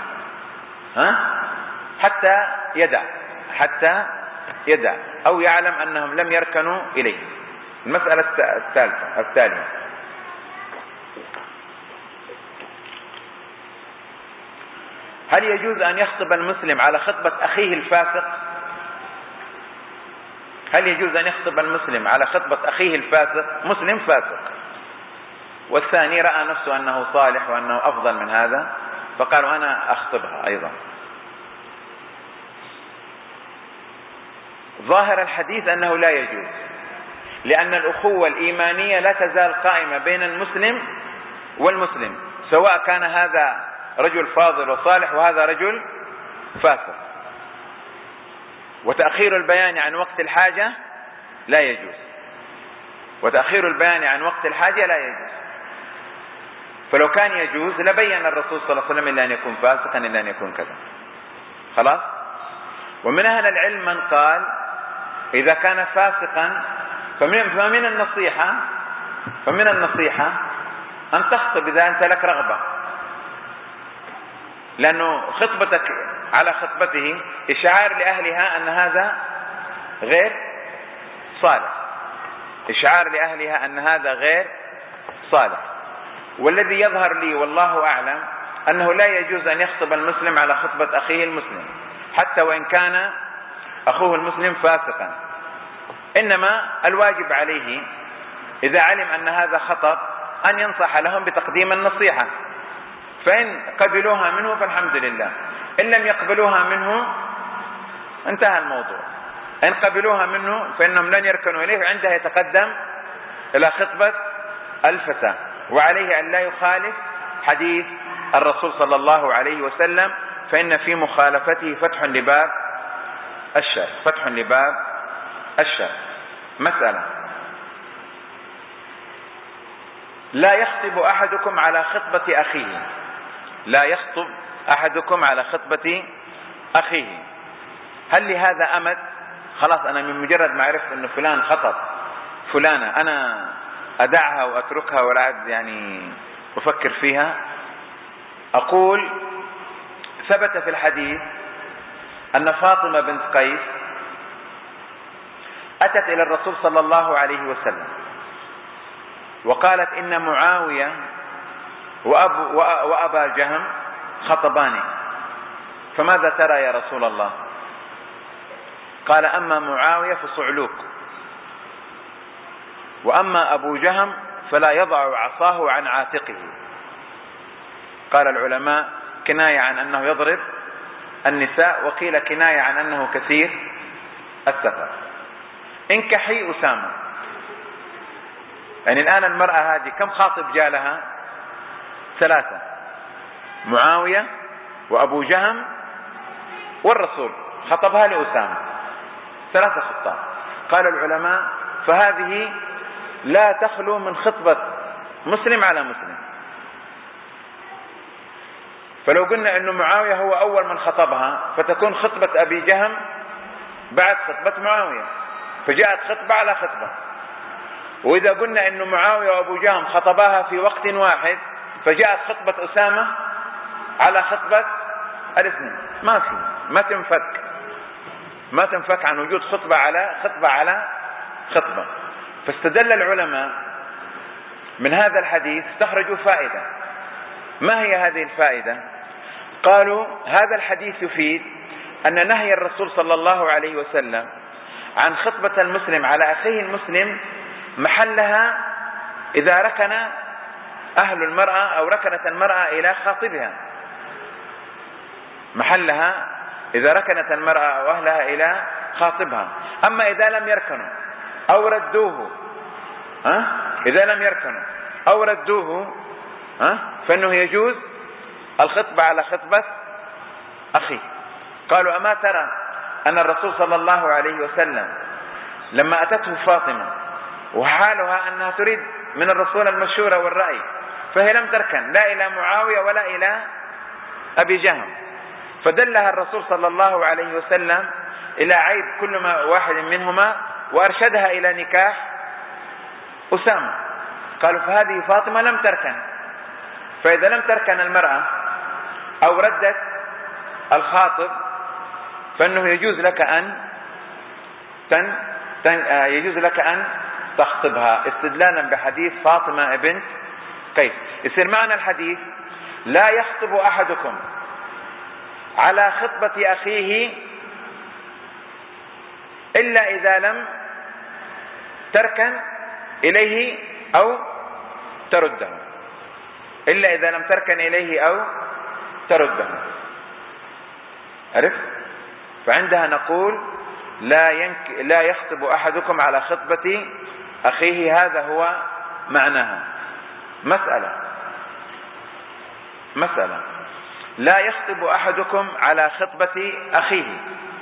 حتى يدع أو يعلم أنهم لم يركنوا إليه. المسألة التالية: هل يجوز أن يخطب المسلم على خطبة أخيه الفاسق؟ هل يجوز أن يخطب المسلم على خطبة أخيه الفاسق؟ مسلم فاسق والثاني رأى نفسه أنه صالح وأنه أفضل من هذا فقالوا أنا أخطبها أيضا. ظاهر الحديث أنه لا يجوز، لأن الأخوة الإيمانية لا تزال قائمة بين المسلم والمسلم، سواء كان هذا رجل فاضل وصالح وهذا رجل فاسق. وتأخير البيان عن وقت الحاجة لا يجوز، وتأخير البيان عن وقت الحاجة لا يجوز. فلو كان يجوز لبين الرسول صلى الله عليه وسلم إلا أن يكون فاسقا إلا أن يكون كذا. خلاص. ومن أهل العلم من قال إذا كان فاسقا فمن النصيحة أن تخطب إذا أنت لك رغبة، لأنه خطبتك على خطبته إشعار لأهلها أن هذا غير صالح، إشعار لأهلها أن هذا غير صالح. والذي يظهر لي والله أعلم أنه لا يجوز أن يخطب المسلم على خطبة أخيه المسلم حتى وإن كان أخوه المسلم فاسقا، إنما الواجب عليه إذا علم أن هذا خطأ أن ينصح لهم بتقديم النصيحة، فإن قبلوها منه فالحمد لله، إن لم يقبلوها منه انتهى الموضوع. إن قبلوها منه فإنهم لن يركنوا إليه، عندها يتقدم إلى خطبة الفتاة، وعليه أن لا يخالف حديث الرسول صلى الله عليه وسلم، فإن في مخالفته فتح لباب الشر. مسألة: لا يخطب أحدكم على خطبة أخيه. هل لهذا أمد؟ خلاص أنا من مجرد ما عرفت أنه فلان خطب فلانة أنا أدعها وأتركها ولا عاد يعني أفكر فيها؟ أقول ثبت في الحديث أن فاطمة بنت قيس أتت إلى الرسول صلى الله عليه وسلم وقالت إن معاوية وأبا جهم خطباني، فماذا ترى يا رسول الله؟ قال: أما معاوية فصعلوك، وأما أبو جهم فلا يضع عصاه عن عاتقه. قال العلماء كناية عن أنه يضرب النساء، وقيل كناية عن أنه كثير السفر. انكحي أسامة. يعني الآن المرأة هذه كم خاطب جالها؟ 3: معاوية وأبو جهم والرسول، خطبها لأسامة، 3 خطاب. قال العلماء فهذه لا تخلو من خطبة مسلم على مسلم. فلو قلنا أن معاوية هو أول من خطبها فتكون خطبة أبي جهم بعد خطبة معاوية، فجاءت خطبة على خطبة. وإذا قلنا أن معاوية وأبو جهم خطباها في وقت واحد فجاءت خطبة أسامة على خطبة الاثنين، ما تنفك عن وجود خطبة على خطبة. فاستدل العلماء من هذا الحديث استخرجوا فائدة. ما هي هذه الفائدة؟ قالوا هذا الحديث يفيد أن نهي الرسول صلى الله عليه وسلم عن خطبة المسلم على أخيه المسلم محلها إذا ركن أهل المرأة أو ركنت المرأة إلى خاطبها، محلها إذا ركنت المرأة أو أهلها إلى خاطبها. أما إذا لم يركنوا أو ردوه فإنه يجوز الخطبة على خطبة أخيه. قالوا أما ترى أن الرسول صلى الله عليه وسلم لما أتته فاطمة وحالها أنها تريد من الرسول المشورة والرأي، فهي لم تركن لا إلى معاوية ولا إلى أبي جهم، فدلها الرسول صلى الله عليه وسلم إلى عيب كل واحد منهما وأرشدها إلى نكاح أسامة. قالوا فهذه فاطمة لم تركن، فإذا لم تركن المرأة أو ردت الخاطب فإنه يجوز لك أن تخطبها، استدلالا بحديث فاطمة بنت قيس. يصير معنى الحديث لا يخطب أحدكم على خطبة أخيه إلا إذا لم تركن إليه أو ترده، إلا إذا لم تركن إليه أو ترده. عرفت؟ فعندها نقول لا يخطب أحدكم على خطبة أخيه، هذا هو معناها. مسألة لا يخطب أحدكم على خطبة أخيه،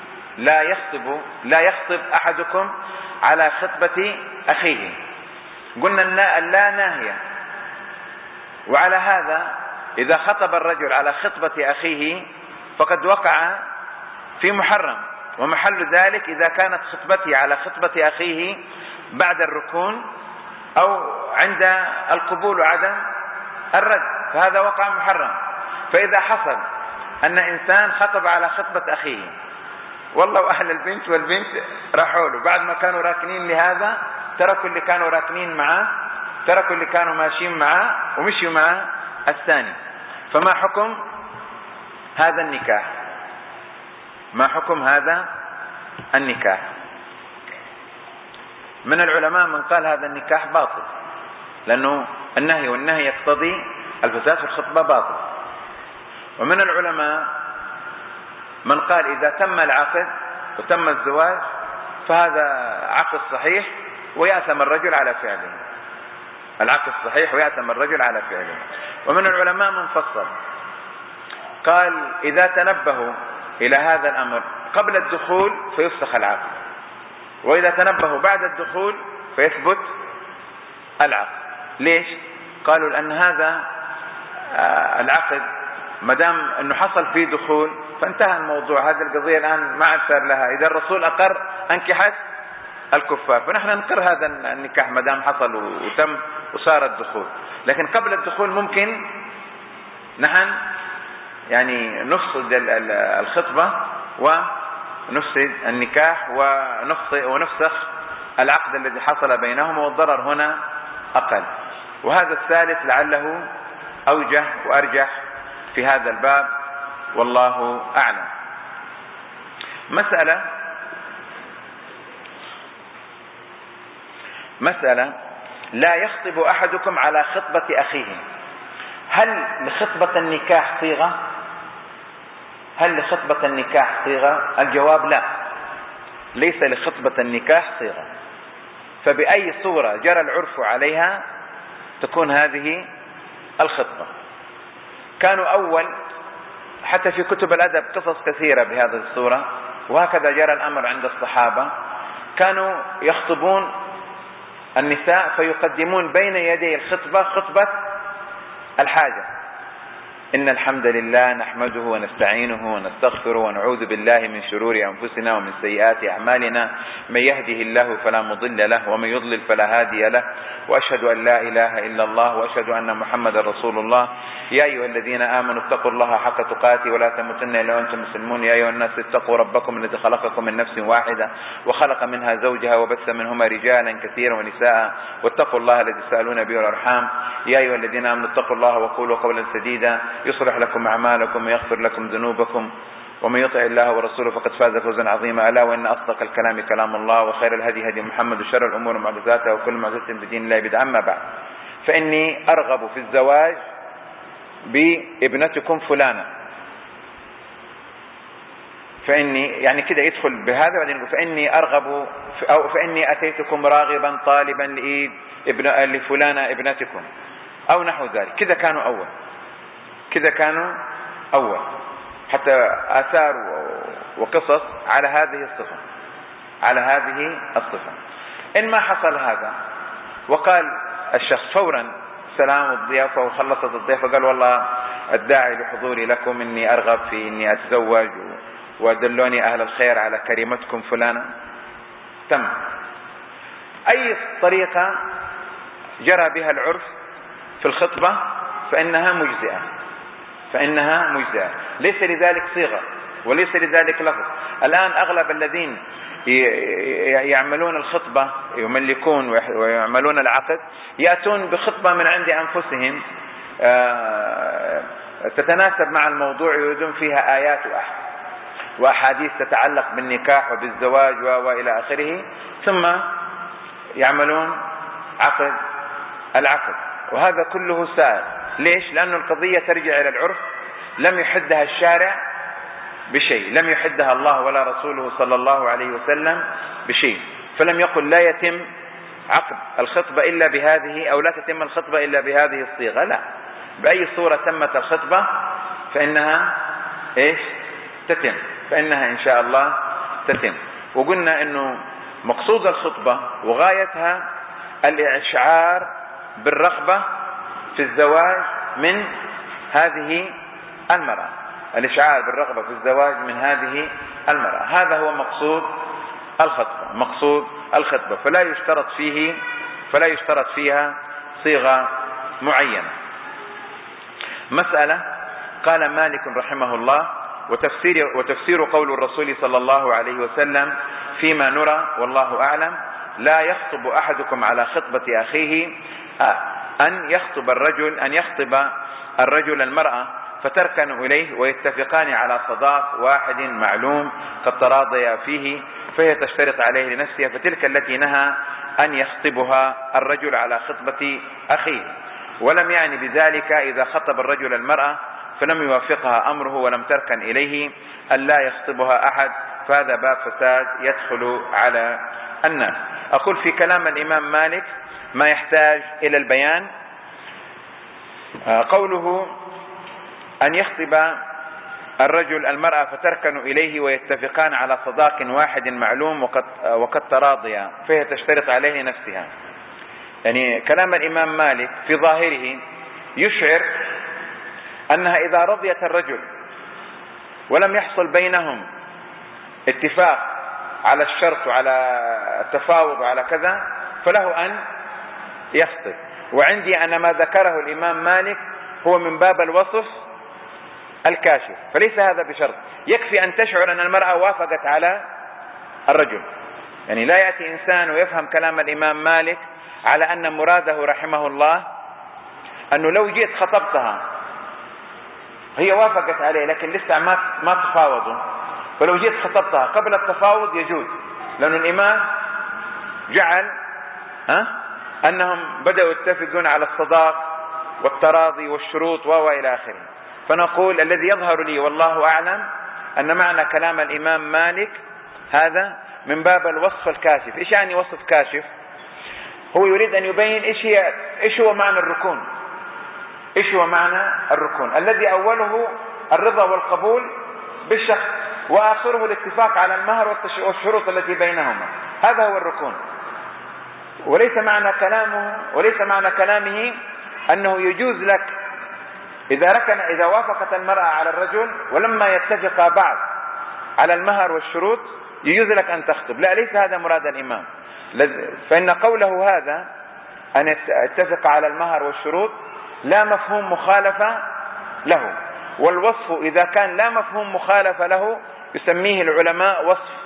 لا يخطب أحدكم على خطبة أخيه. قلنا اللا ناهية، وعلى هذا إذا خطب الرجل على خطبة أخيه فقد وقع في محرم، ومحل ذلك إذا كانت خطبته على خطبة أخيه بعد الركون أو عند القبول وعدم الرد، فهذا وقع محرم. فإذا حصل أن إنسان خطب على خطبة أخيه والله أهل البنت والبنت راحوا له بعد ما كانوا راكنين لهذا، تركوا اللي كانوا راكنين معه، تركوا اللي كانوا ماشيين معه ومشيوا مع الثاني، فما حكم هذا النكاح؟ ما حكم هذا النكاح؟ من العلماء من قال هذا النكاح باطل، لأنه النهي والنهي يقتضي الفساد في الخطبة باطل. ومن العلماء من قال إذا تم العقد وتم الزواج فهذا عقد صحيح ويأثم الرجل على فعله، العقد صحيح ويأثم الرجل على فعله. ومن العلماء من فصل قال إذا تنبهوا إلى هذا الأمر قبل الدخول فيفسخ العقد، وإذا تنبهوا بعد الدخول فيثبت العقد. ليش؟ قالوا لأن هذا العقد مدام أنه حصل فيه دخول فانتهى الموضوع، هذه القضية الآن ما عاد صار لها. إذا الرسول أقر أنكحت الكفار فنحن نقر هذا النكاح مدام حصل وتم وصار الدخول. لكن قبل الدخول ممكن نحن يعني نفسد الخطبة ونفسد النكاح ونفسخ العقد الذي حصل بينهما، والضرر هنا أقل. وهذا الثالث لعله أوجه وأرجح في هذا الباب والله أعلم. مسألة لا يخطب أحدكم على خطبة أخيه. هل لخطبة النكاح صيغة؟ الجواب لا، ليس لخطبة النكاح صيغة. فبأي صورة جرى العرف عليها تكون هذه الخطبة. كانوا أول حتى في كتب الأدب قصص كثيرة بهذه الصورة، وهكذا جرى الأمر عند الصحابة. كانوا يخطبون النساء فيقدمون بين يدي الخطبة خطبة الحاجة: إن الحمد لله نحمده ونستعينه ونستغفره ونعوذ بالله من شرور أنفسنا ومن سيئات أعمالنا، من يهده الله فلا مضل له ومن يضلل فلا هادي له، وأشهد أن لا إله إلا الله وأشهد أن محمدا رسول الله. يا أيها الذين آمنوا اتقوا الله حق تقاته ولا تموتن إلا وأنتم مسلمون. يا أيها الناس اتقوا ربكم الذي خلقكم من نفس واحدة وخلق منها زوجها وبث منهما رجالا كثيرا ونساء، واتقوا الله الذي تسألون به والأرحام. يا أيها الذين آمنوا اتقوا الله وقولوا قولا سديدا يصلح لكم أعمالكم ويغفر لكم ذنوبكم، ومن يطع الله ورسوله فقد فاز فوزا عظيما. ألا وإن أصدق الكلام كلام الله، وخير الهدي هدي محمد، وشر الأمور محدثاتها، وكل محدثة بدين الله بدعة. أما بعد، فإني أرغب في الزواج بابنتكم فلانة. فإني يعني كده يدخل بهذا وبعدين يقول فإني أرغب أو فإني أتيتكم راغبا طالبا لفلانة ابنتكم أو نحو ذلك. كذا كانوا أول حتى آثار وقصص على هذه الصفة. إن ما حصل هذا وقال الشخص فورا سلام الضيافة وخلصت الضيافة قال والله الداعي لحضوري لكم إني أرغب في إني أتزوج ودلوني أهل الخير على كريمتكم فلانة، تم. أي طريقة جرى بها العرف في الخطبة فإنها مجزئة، ليس لذلك صيغة وليس لذلك لفظ. الآن أغلب الذين يعملون الخطبة يملكون ويعملون العقد يأتون بخطبة من عند أنفسهم تتناسب مع الموضوع، يوجدون فيها آيات وأحاديث تتعلق بالنكاح وبالزواج وإلى آخره، ثم يعملون العقد، وهذا كله سائر. ليش؟ لأن القضية ترجع إلى العرف، لم يحدها الشارع بشيء، لم يحدها الله ولا رسوله صلى الله عليه وسلم بشيء، فلم يقل لا يتم عقد الخطبة إلا بهذه، أو لا تتم الخطبة إلا بهذه الصيغة، لا، بأي صورة تمت الخطبة فإنها تتم، فإنها إن شاء الله تتم. وقلنا إنه مقصود الخطبة وغايتها الإشعار بالرغبة في الزواج من هذه المرأة، الإشعار بالرغبة في الزواج من هذه المرأة، هذا هو مقصود الخطبة، فلا يشترط فيها صيغة معينة. مسألة قال مالك رحمه الله: وتفسير قول الرسول صلى الله عليه وسلم فيما نرى والله أعلم: لا يخطب أحدكم على خطبة أخيه أن يخطب الرجل المرأة فتركن إليه ويتفقان على صداق واحد معلوم قد تراضيا فيه، فهي تشترط عليه لنفسها، فتلك التي نهى أن يخطبها الرجل على خطبة أخيه. ولم يعني بذلك إذا خطب الرجل المرأة فلم يوافقها أمره ولم تركن إليه أن لا يخطبها أحد، فهذا باب فساد يدخل على الناس. أقول في كلام الإمام مالك ما يحتاج إلى البيان. قوله أن يخطب الرجل المرأة فتركن إليه ويتفقان على صداق واحد معلوم وقد تراضيا فهي تشترط عليه نفسها، يعني كلام الإمام مالك في ظاهره يشعر أنها إذا رضيت الرجل ولم يحصل بينهم اتفاق على الشرط وعلى التفاوض وعلى كذا فله أن يخطب. وعندي أن ما ذكره الإمام مالك هو من باب الوصف الكاشف، فليس هذا بشرط، يكفي أن تشعر أن المرأة وافقت على الرجل. يعني لا يأتي إنسان ويفهم كلام الإمام مالك على أن مراده رحمه الله أنه لو جيت خطبتها هي وافقت عليه لكن لسه ما تفاوضوا، فلو جيت خطبتها قبل التفاوض يجوز، لأن الإمام جعل أنهم بدأوا يتفقون على الصداق والتراضي والشروط وإلى آخره. فنقول الذي يظهر لي والله أعلم أن معنى كلام الإمام مالك هذا من باب الوصف الكاشف. إيش يعني وصف كاشف؟ هو يريد أن يبين إيش هو معنى الركون، إيش هو معنى الركون الذي أوله الرضا والقبول بالشخص وآخره الاتفاق على المهر والشروط التي بينهما، هذا هو الركون. وليس معنى كلامه أنه يجوز لك إذا وافقت المرأة على الرجل ولما يتفق بعض على المهر والشروط يجوز لك أن تخطب، لا، ليس هذا مراد الإمام. فإن قوله هذا أن يتفق على المهر والشروط لا مفهوم مخالفة له، والوصف إذا كان لا مفهوم مخالفة له يسميه العلماء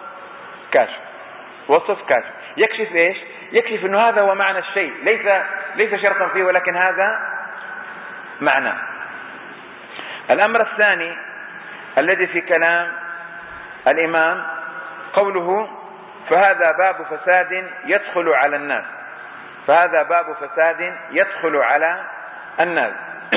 وصف كاشف. يكشف إيش؟ يكشف أنه هذا هو معنى الشيء، ليس شرطا فيه ولكن هذا معناه. الأمر الثاني الذي في كلام الإمام قوله فهذا باب فساد يدخل على الناس، فهذا باب فساد يدخل على الناس.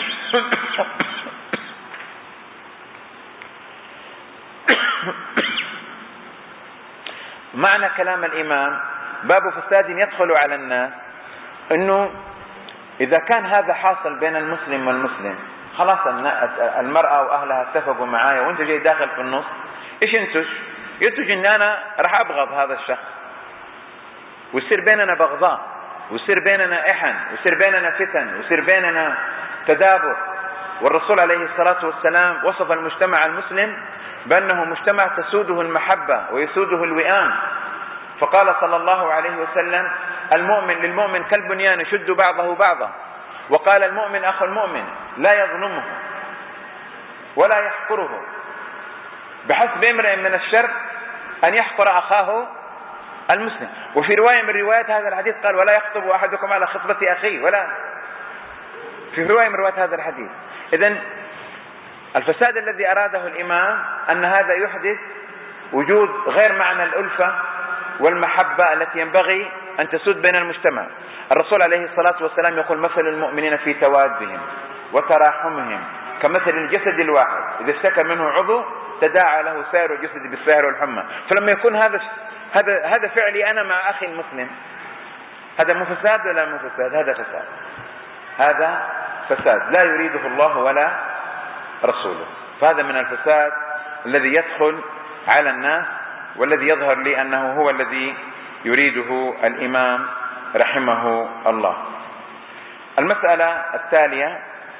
معنى كلام الإمام باب فساد يدخل على الناس أنه إذا كان هذا حاصل بين المسلم والمسلم خلاص المرأة وأهلها اتفقوا معايا وانت جاي داخل في النص، ايش ينتج ان انا راح ابغض هذا الشخص، ويصير بيننا بغضاء، ويصير بيننا احن، ويصير بيننا فتن، ويصير بيننا تدابر. والرسول عليه الصلاة والسلام وصف المجتمع المسلم بأنه مجتمع تسوده المحبة ويسوده الوئام، فقال صلى الله عليه وسلم: المؤمن للمؤمن كالبنيان يشد بعضه بعضا. وقال: المؤمن أخو المؤمن لا يظلمه ولا يحقره، بحسب امرئ من الشر أن يحقر أخاه المسلم. وفي رواية من روايات هذا الحديث قال: ولا يخطب أحدكم على خطبة أخيه، ولا في رواية من روايات هذا الحديث. إذن الفساد الذي أراده الإمام أن هذا يحدث وجود غير معنى الألفة والمحبة التي ينبغي أن تسود بين المجتمع. الرسول عليه الصلاة والسلام يقول: مثل المؤمنين في توادهم وتراحمهم كمثل الجسد الواحد، إذا اشتكى منه عضو تداعى له سائر الجسد بالسهر والحمى. فلما يكون هذا فعلي أنا مع أخي المسلم، هذا مو فساد ولا مو فساد؟ هذا فساد، هذا فساد لا يريده الله ولا رسوله. فهذا من الفساد الذي يدخل على الناس، والذي يظهر لي أنه هو الذي يريده الإمام رحمه الله. المسألة التالية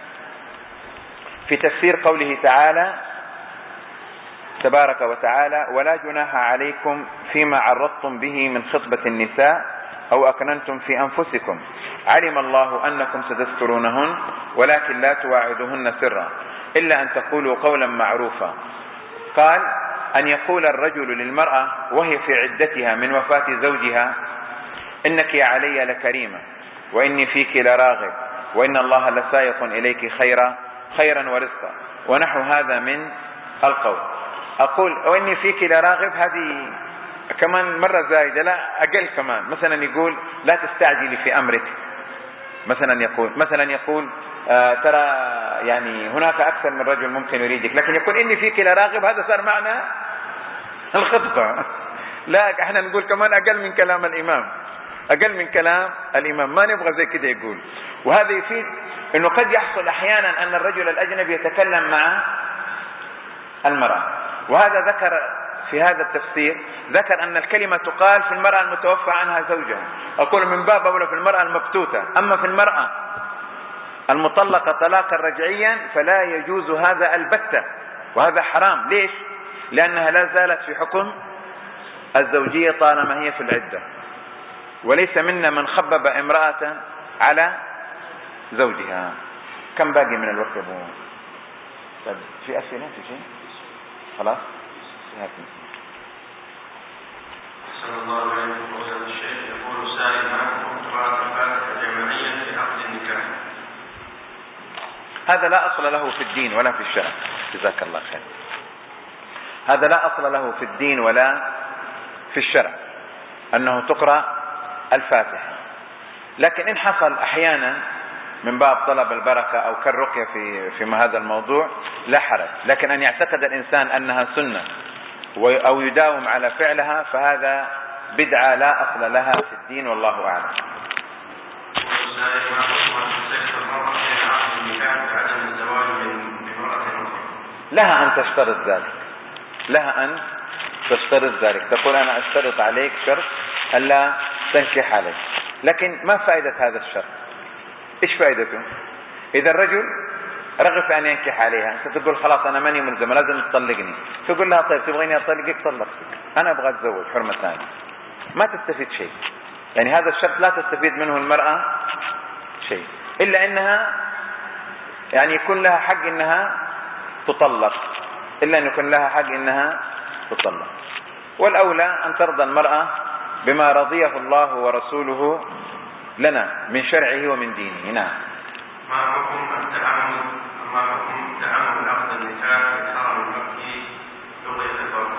في تفسير قوله تعالى تبارك وتعالى: ولا جناح عليكم فيما عرضتم به من خطبة النساء أو أكننتم في أنفسكم علم الله أنكم ستذكرونهن ولكن لا تواعدوهن سرا إلا أن تقولوا قولا معروفا. قال: أن يقول الرجل للمرأة وهي في عدتها من وفاة زوجها: إنك علي لكريمة وإني فيك لراغب وإن الله لسائق إليك خيرا ورزقا، ونحو هذا من القول. أقول وإني فيك لراغب، هذه كمان مرة زايدة، لا أقل كمان. مثلا يقول: لا تستعجلي في أمرك. مثلا يقول ترى يعني هناك أكثر من رجل ممكن يريدك، لكن يقول إني فيك لراغب، هذا صار معنى الخطبة. لا، احنا نقول كمان أقل من كلام الإمام، أقل من كلام الإمام، ما نبغى زي كده يقول. وهذا يفيد أنه قد يحصل أحيانا أن الرجل الأجنبي يتكلم مع المرأة. وهذا ذكر في هذا التفسير، ذكر أن الكلمة تقال في المرأة المتوفى عنها زوجها. أقول من باب أولى في المرأة المبتوتة. أما في المرأة المطلقة طلاقا رجعيا فلا يجوز هذا البتة، وهذا حرام. ليش؟ لأنها لا زالت في حكم الزوجية طالما هي في العدة، وليس منا من خبب امرأة على زوجها. كم باقي من الوقت يا ابو؟ طيب في أسئلة؟ في شيء؟ خلاص؟ أحسن الله إليكم فضيلة الشيخ. يقول سائل: ما حكم قراءة الفاتحة جماعيا في عقد النكاح؟ هذا لا أصل له في الدين ولا في الشرع، جزاك الله خير. هذا لا أصل له في الدين ولا في الشرع أنه تقرأ الفاتحة، لكن إن حصل أحيانا من باب طلب البركة أو كالرقية في هذا الموضوع لا حرج. لكن أن يعتقد الإنسان أنها سنة أو يداوم على فعلها فهذا بدعة لا أصل لها في الدين، والله أعلم. لها أن تشترط ذلك، لها أن تشترط ذلك، تقول أنا أشترط عليك شرط ألا تنكح عليك. لكن ما فائدة هذا الشرط؟ إيش فائدته؟ إذا الرجل رغب في أن ينكح عليها، أنت تقول خلاص أنا ماني ملزمة لازم تطلقني، تقول لها طيب تبغيني أطلقك؟ طلقتك، أنا أبغى أتزوج حرمة ثانية. ما تستفيد شيء، يعني هذا الشرط لا تستفيد منه المرأة شيء، إلا أنها يعني يكون لها حق أنها تطلق، إلا أن يكون لها حق أنها تطلق. والأولى أن ترضى المرأة بما رضيه الله ورسوله لنا من شرعه ومن دينه. نعم. ما حكم تعامل عقد النكاح في الحرم المكي لغير البركة؟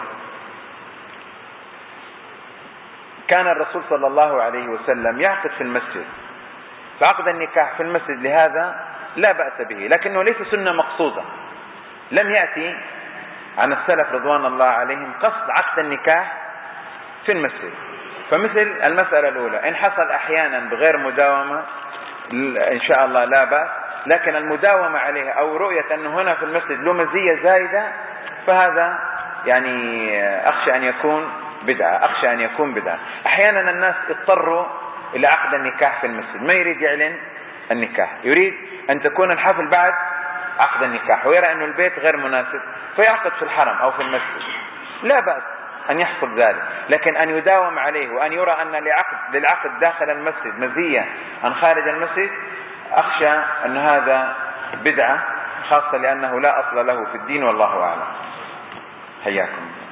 كان الرسول صلى الله عليه وسلم يعقد في المسجد، فعقد النكاح في المسجد لهذا لا بأس به، لكنه ليس سنة مقصودة. لم يأتي عن السلف رضوان الله عليهم قصد عقد النكاح في المسجد. فمثل المسألة الأولى إن حصل أحيانا بغير مداومة إن شاء الله لا بأس، لكن المداومة عليه أو رؤية أنه هنا في المسجد له مزية زايدة فهذا يعني أخشى أن يكون بدعة. أحيانا الناس اضطروا إلى عقد النكاح في المسجد، ما يريد يعلن النكاح، يريد أن تكون الحفل بعد عقد النكاح، ويرى أن البيت غير مناسب فيعقد في الحرم أو في المسجد. لا بأس أن يحصل ذلك، لكن أن يداوم عليه وأن يرى أن للعقد داخل المسجد مزية عن خارج المسجد، أخشى أن هذا بدعة، خاصة لأنه لا أصل له في الدين، والله أعلم. حياكم.